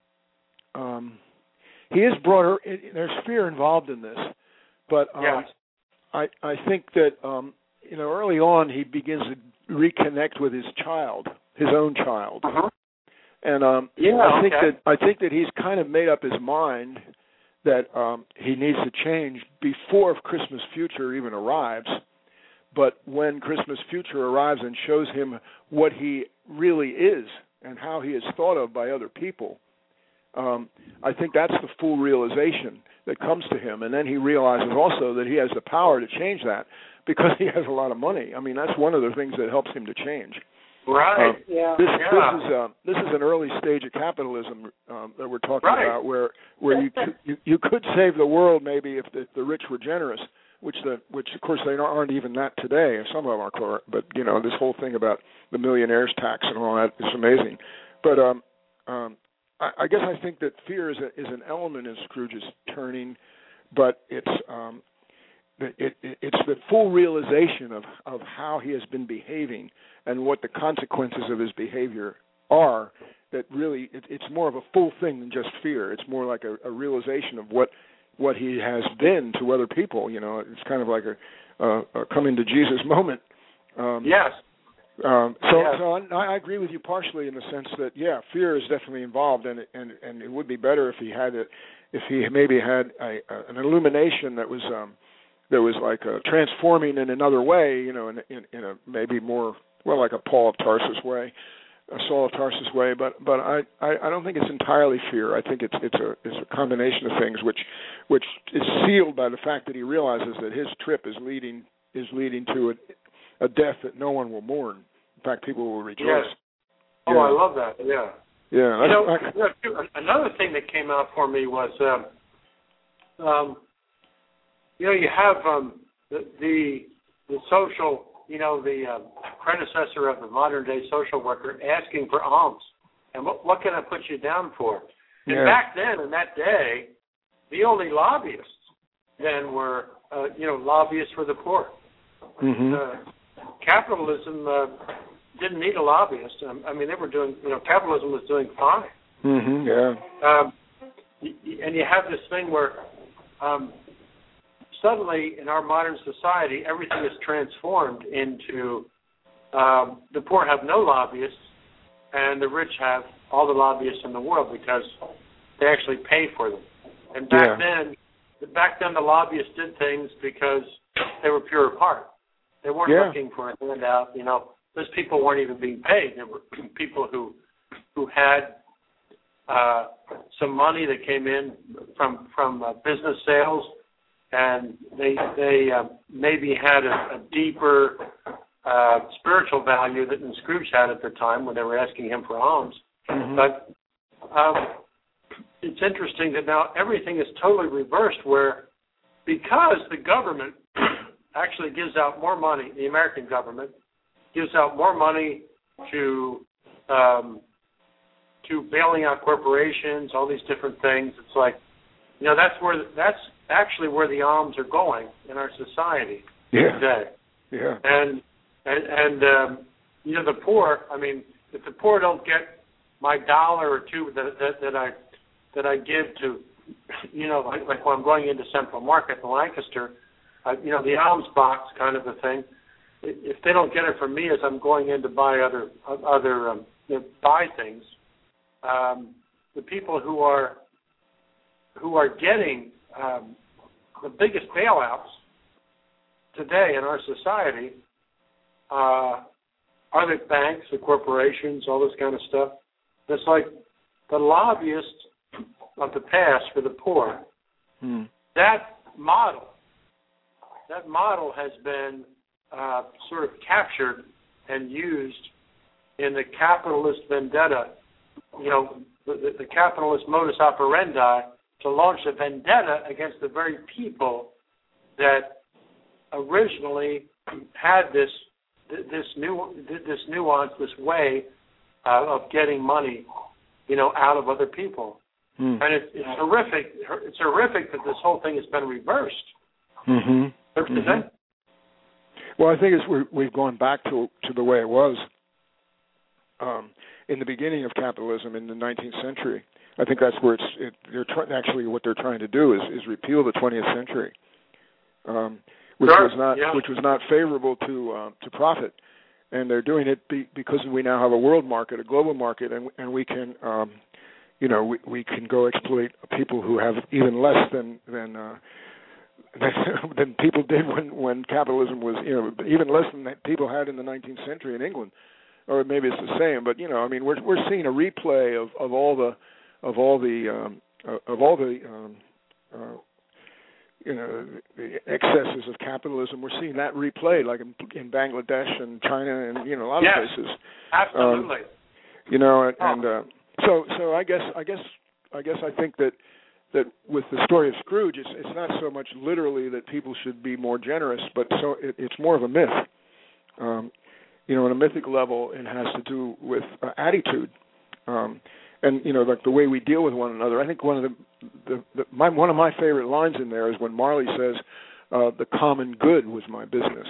um, he is broader. There's fear involved in this, but um, yes. I I think that um, you know, early on he begins to reconnect with his child, his own child, uh-huh. and um, yeah, I think okay. that I think that he's kind of made up his mind that um, he needs to change before Christmas Future even arrives. But when Christmas Future arrives and shows him what he really is and how he is thought of by other people, um, I think that's the full realization that comes to him. And then he realizes also that he has the power to change that because he has a lot of money. I mean, that's one of the things that helps him to change. Right. Um, yeah. This, yeah. this is uh, this is an early stage of capitalism um, that we're talking right. about, where where you, could, you you could save the world maybe if the, if the rich were generous, which the which of course they aren't even that today. Some of them are, but you know, this whole thing about the millionaires tax and all that is amazing. But um, um, I, I guess I think that fear is a, is an element in Scrooge's turning, but it's um, it, it, it's the full realization of, of how he has been behaving and what the consequences of his behavior are. That really, it, it's more of a full thing than just fear. It's more like a, a realization of what what he has been to other people. You know, it's kind of like a, a, a coming to Jesus moment. Um, yes. Um, so, yes. so I, I agree with you partially in the sense that yeah, fear is definitely involved, and and and it would be better if he had it, if he maybe had a, a, an illumination that was um, that was like a transforming in another way. You know, in, in, in a maybe more well like a Paul of Tarsus way. A Saul of Tarsus way, but but I, I, I don't think it's entirely fear. I think it's it's a it's a combination of things which which is sealed by the fact that he realizes that his trip is leading is leading to a, a death that no one will mourn. In fact, people will rejoice. Yes. Oh, yeah. I love that. Yeah. Yeah. You know, I, you know, another thing that came out for me was, um, um, you know, you have um, the, the the social. You know, the uh, predecessor of the modern-day social worker asking for alms. And what, what can I put you down for? And yeah. back then, in that day, the only lobbyists then were, uh, you know, lobbyists for the poor. Mm-hmm. Uh, capitalism uh, didn't need a lobbyist. Um, I mean, they were doing, you know, capitalism was doing fine. Mm-hmm. Yeah. Um, and you have this thing where um, suddenly, in our modern society, everything is transformed into um, the poor have no lobbyists, and the rich have all the lobbyists in the world because they actually pay for them. And back yeah. then, back then the lobbyists did things because they were pure of heart. They weren't yeah. looking for a handout. You know, those people weren't even being paid. There were people who who had uh, some money that came in from from uh, business sales. And they they uh, maybe had a, a deeper uh, spiritual value than Scrooge had at the time when they were asking him for alms. Mm-hmm. But um, it's interesting that now everything is totally reversed, where because the government actually gives out more money, the American government gives out more money to um, to bailing out corporations, all these different things. It's like, you know, that's where that's actually where the alms are going in our society yeah. today. Yeah. And and and um, you know, the poor. I mean, if the poor don't get my dollar or two that that, that I that I give to, you know, like, like when I'm going into Central Market in Lancaster, uh, you know, the alms box kind of a thing. if they don't get it from me as I'm going in to buy other other um, you know, buy things, um, the people who are who are getting um, the biggest bailouts today in our society uh, are the banks, the corporations, all this kind of stuff. It's like the lobbyists of the past for the poor. Hmm. That model, that model has been uh, sort of captured and used in the capitalist vendetta, you know, the, the capitalist modus operandi to launch a vendetta against the very people that originally had this this new this nuance, this way uh, of getting money, you know, out of other people. Hmm. And it, it's horrific. It's horrific that this whole thing has been reversed. Mm-hmm. Mm-hmm. Well, I think it's, we're, we've gone back to to the way it was um, in the beginning of capitalism in the nineteenth century. I think that's where it's. It, they're try, actually what they're trying to do is, is repeal the twentieth century, um, which sure. was not yeah. which was not favorable to uh, to profit, and they're doing it be, because we now have a world market, a global market, and and we can. Um, You know, we, we can go exploit people who have even less than than uh, than, than people did when, when capitalism was, you know, even less than that people had in the nineteenth century in England, or maybe it's the same. But you know, I mean, we're we're seeing a replay of, of all the of all the um, of all the um, uh, you know the excesses of capitalism. We're seeing that replayed, like in, in Bangladesh and China and you know a lot yes, of places. Absolutely. Um, you know, and. Oh. and uh, So, so I guess, I guess, I guess, I think that that with the story of Scrooge, it's, it's not so much literally that people should be more generous, but so it, it's more of a myth. Um, you know, on a mythic level, it has to do with uh, attitude, um, and you know, like the way we deal with one another. I think one of the, the, the my, one of my favorite lines in there is when Marley says, uh, "The common good was my business."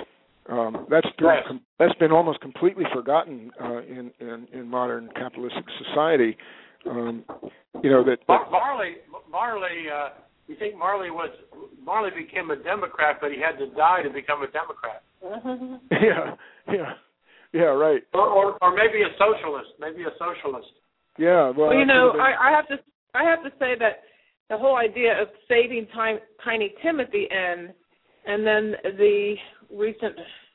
Um, that's been, yes. com- that's been almost completely forgotten uh, in, in in modern capitalistic society. Um, you know that, that Mar- Marley Marley. Uh, you think Marley was Marley became a Democrat, but he had to die to become a Democrat. yeah, yeah, yeah, right. Or, or or maybe a socialist. Maybe a socialist. Yeah. Well, well you know, been... I, I have to I have to say that the whole idea of saving time, Tiny Tim at the end, and then the recent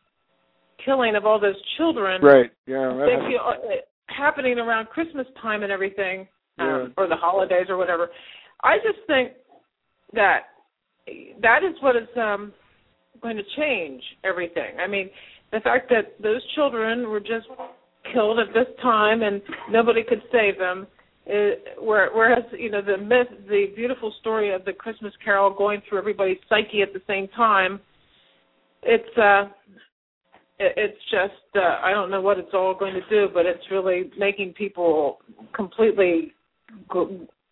killing of all those children, right? Yeah, they feel, uh, happening around Christmas time and everything, um, yeah. or the holidays or whatever. I just think that that is what is um, going to change everything. I mean, the fact that those children were just killed at this time and nobody could save them. Is, whereas, you know, the myth, the beautiful story of the Christmas Carol going through everybody's psyche at the same time. It's uh, it's just uh, I don't know what it's all going to do, but it's really making people completely go-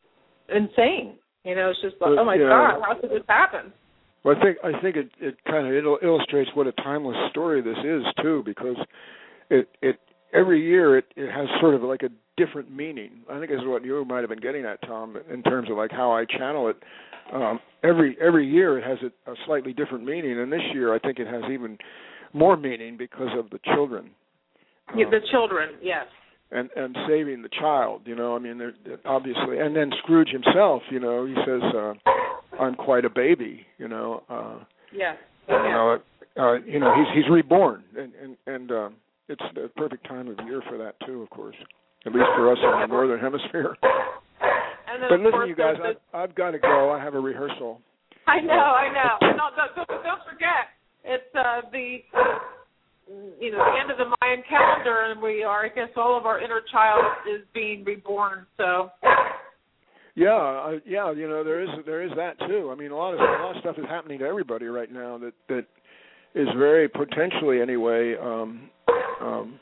insane. You know, it's just like, oh my yeah. God, how could this happen? Well, I think I think it, it kind of it illustrates what a timeless story this is too, because it it every year it, it has sort of like a different meaning. I think this is what you might have been getting at, Tom, in terms of like how I channel it. Um, every every year it has a, a slightly different meaning, and this year I think it has even more meaning because of the children. Yeah, um, the children, yes. And and saving the child, you know. I mean, obviously, and then Scrooge himself, you know, he says, uh, "I'm quite a baby," you know. Uh, yes. You know, uh, you know, he's he's reborn, and and and uh, it's the perfect time of year for that too, of course. At least for us in the northern hemisphere. And But listen, you guys, I've, I've got to go. I have a rehearsal. I know, I know. No, don't, don't forget, it's uh, the you know the end of the Mayan calendar, and we are. I guess all of our inner child is being reborn. So. Yeah, uh, yeah. You know, there is there is that too. I mean, a lot of a lot of stuff is happening to everybody right now that that is very potentially anyway um, um,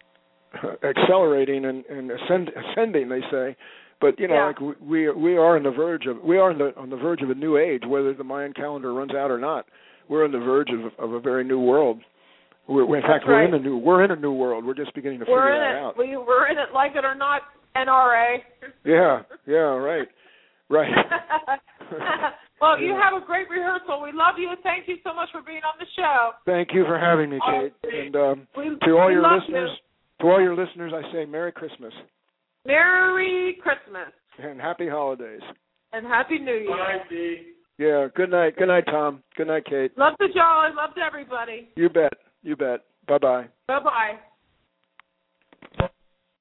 accelerating and, and ascend, ascending. They say. But you know, yeah. like we we are on the verge of we are on the on the verge of a new age, whether the Mayan calendar runs out or not. We're on the verge of of a very new world. We're, in fact, That's we're right. in a new we're in a new world. We're just beginning to we're figure in that it. out. We we're in it, like it or not. N R A. Yeah, yeah, right, right. Well, you have a great rehearsal. We love you. Thank you so much for being on the show. Thank you for having me, Kate. And um, we, to all we your love listeners, you. to all your listeners, I say Merry Christmas. Merry Christmas. And Happy Holidays. And Happy New Year. Bye, Dee. Yeah. Good night. Good night, Tom. Good night, Kate. Love the Jolly. Love to everybody. You bet. You bet. Bye bye. Bye bye.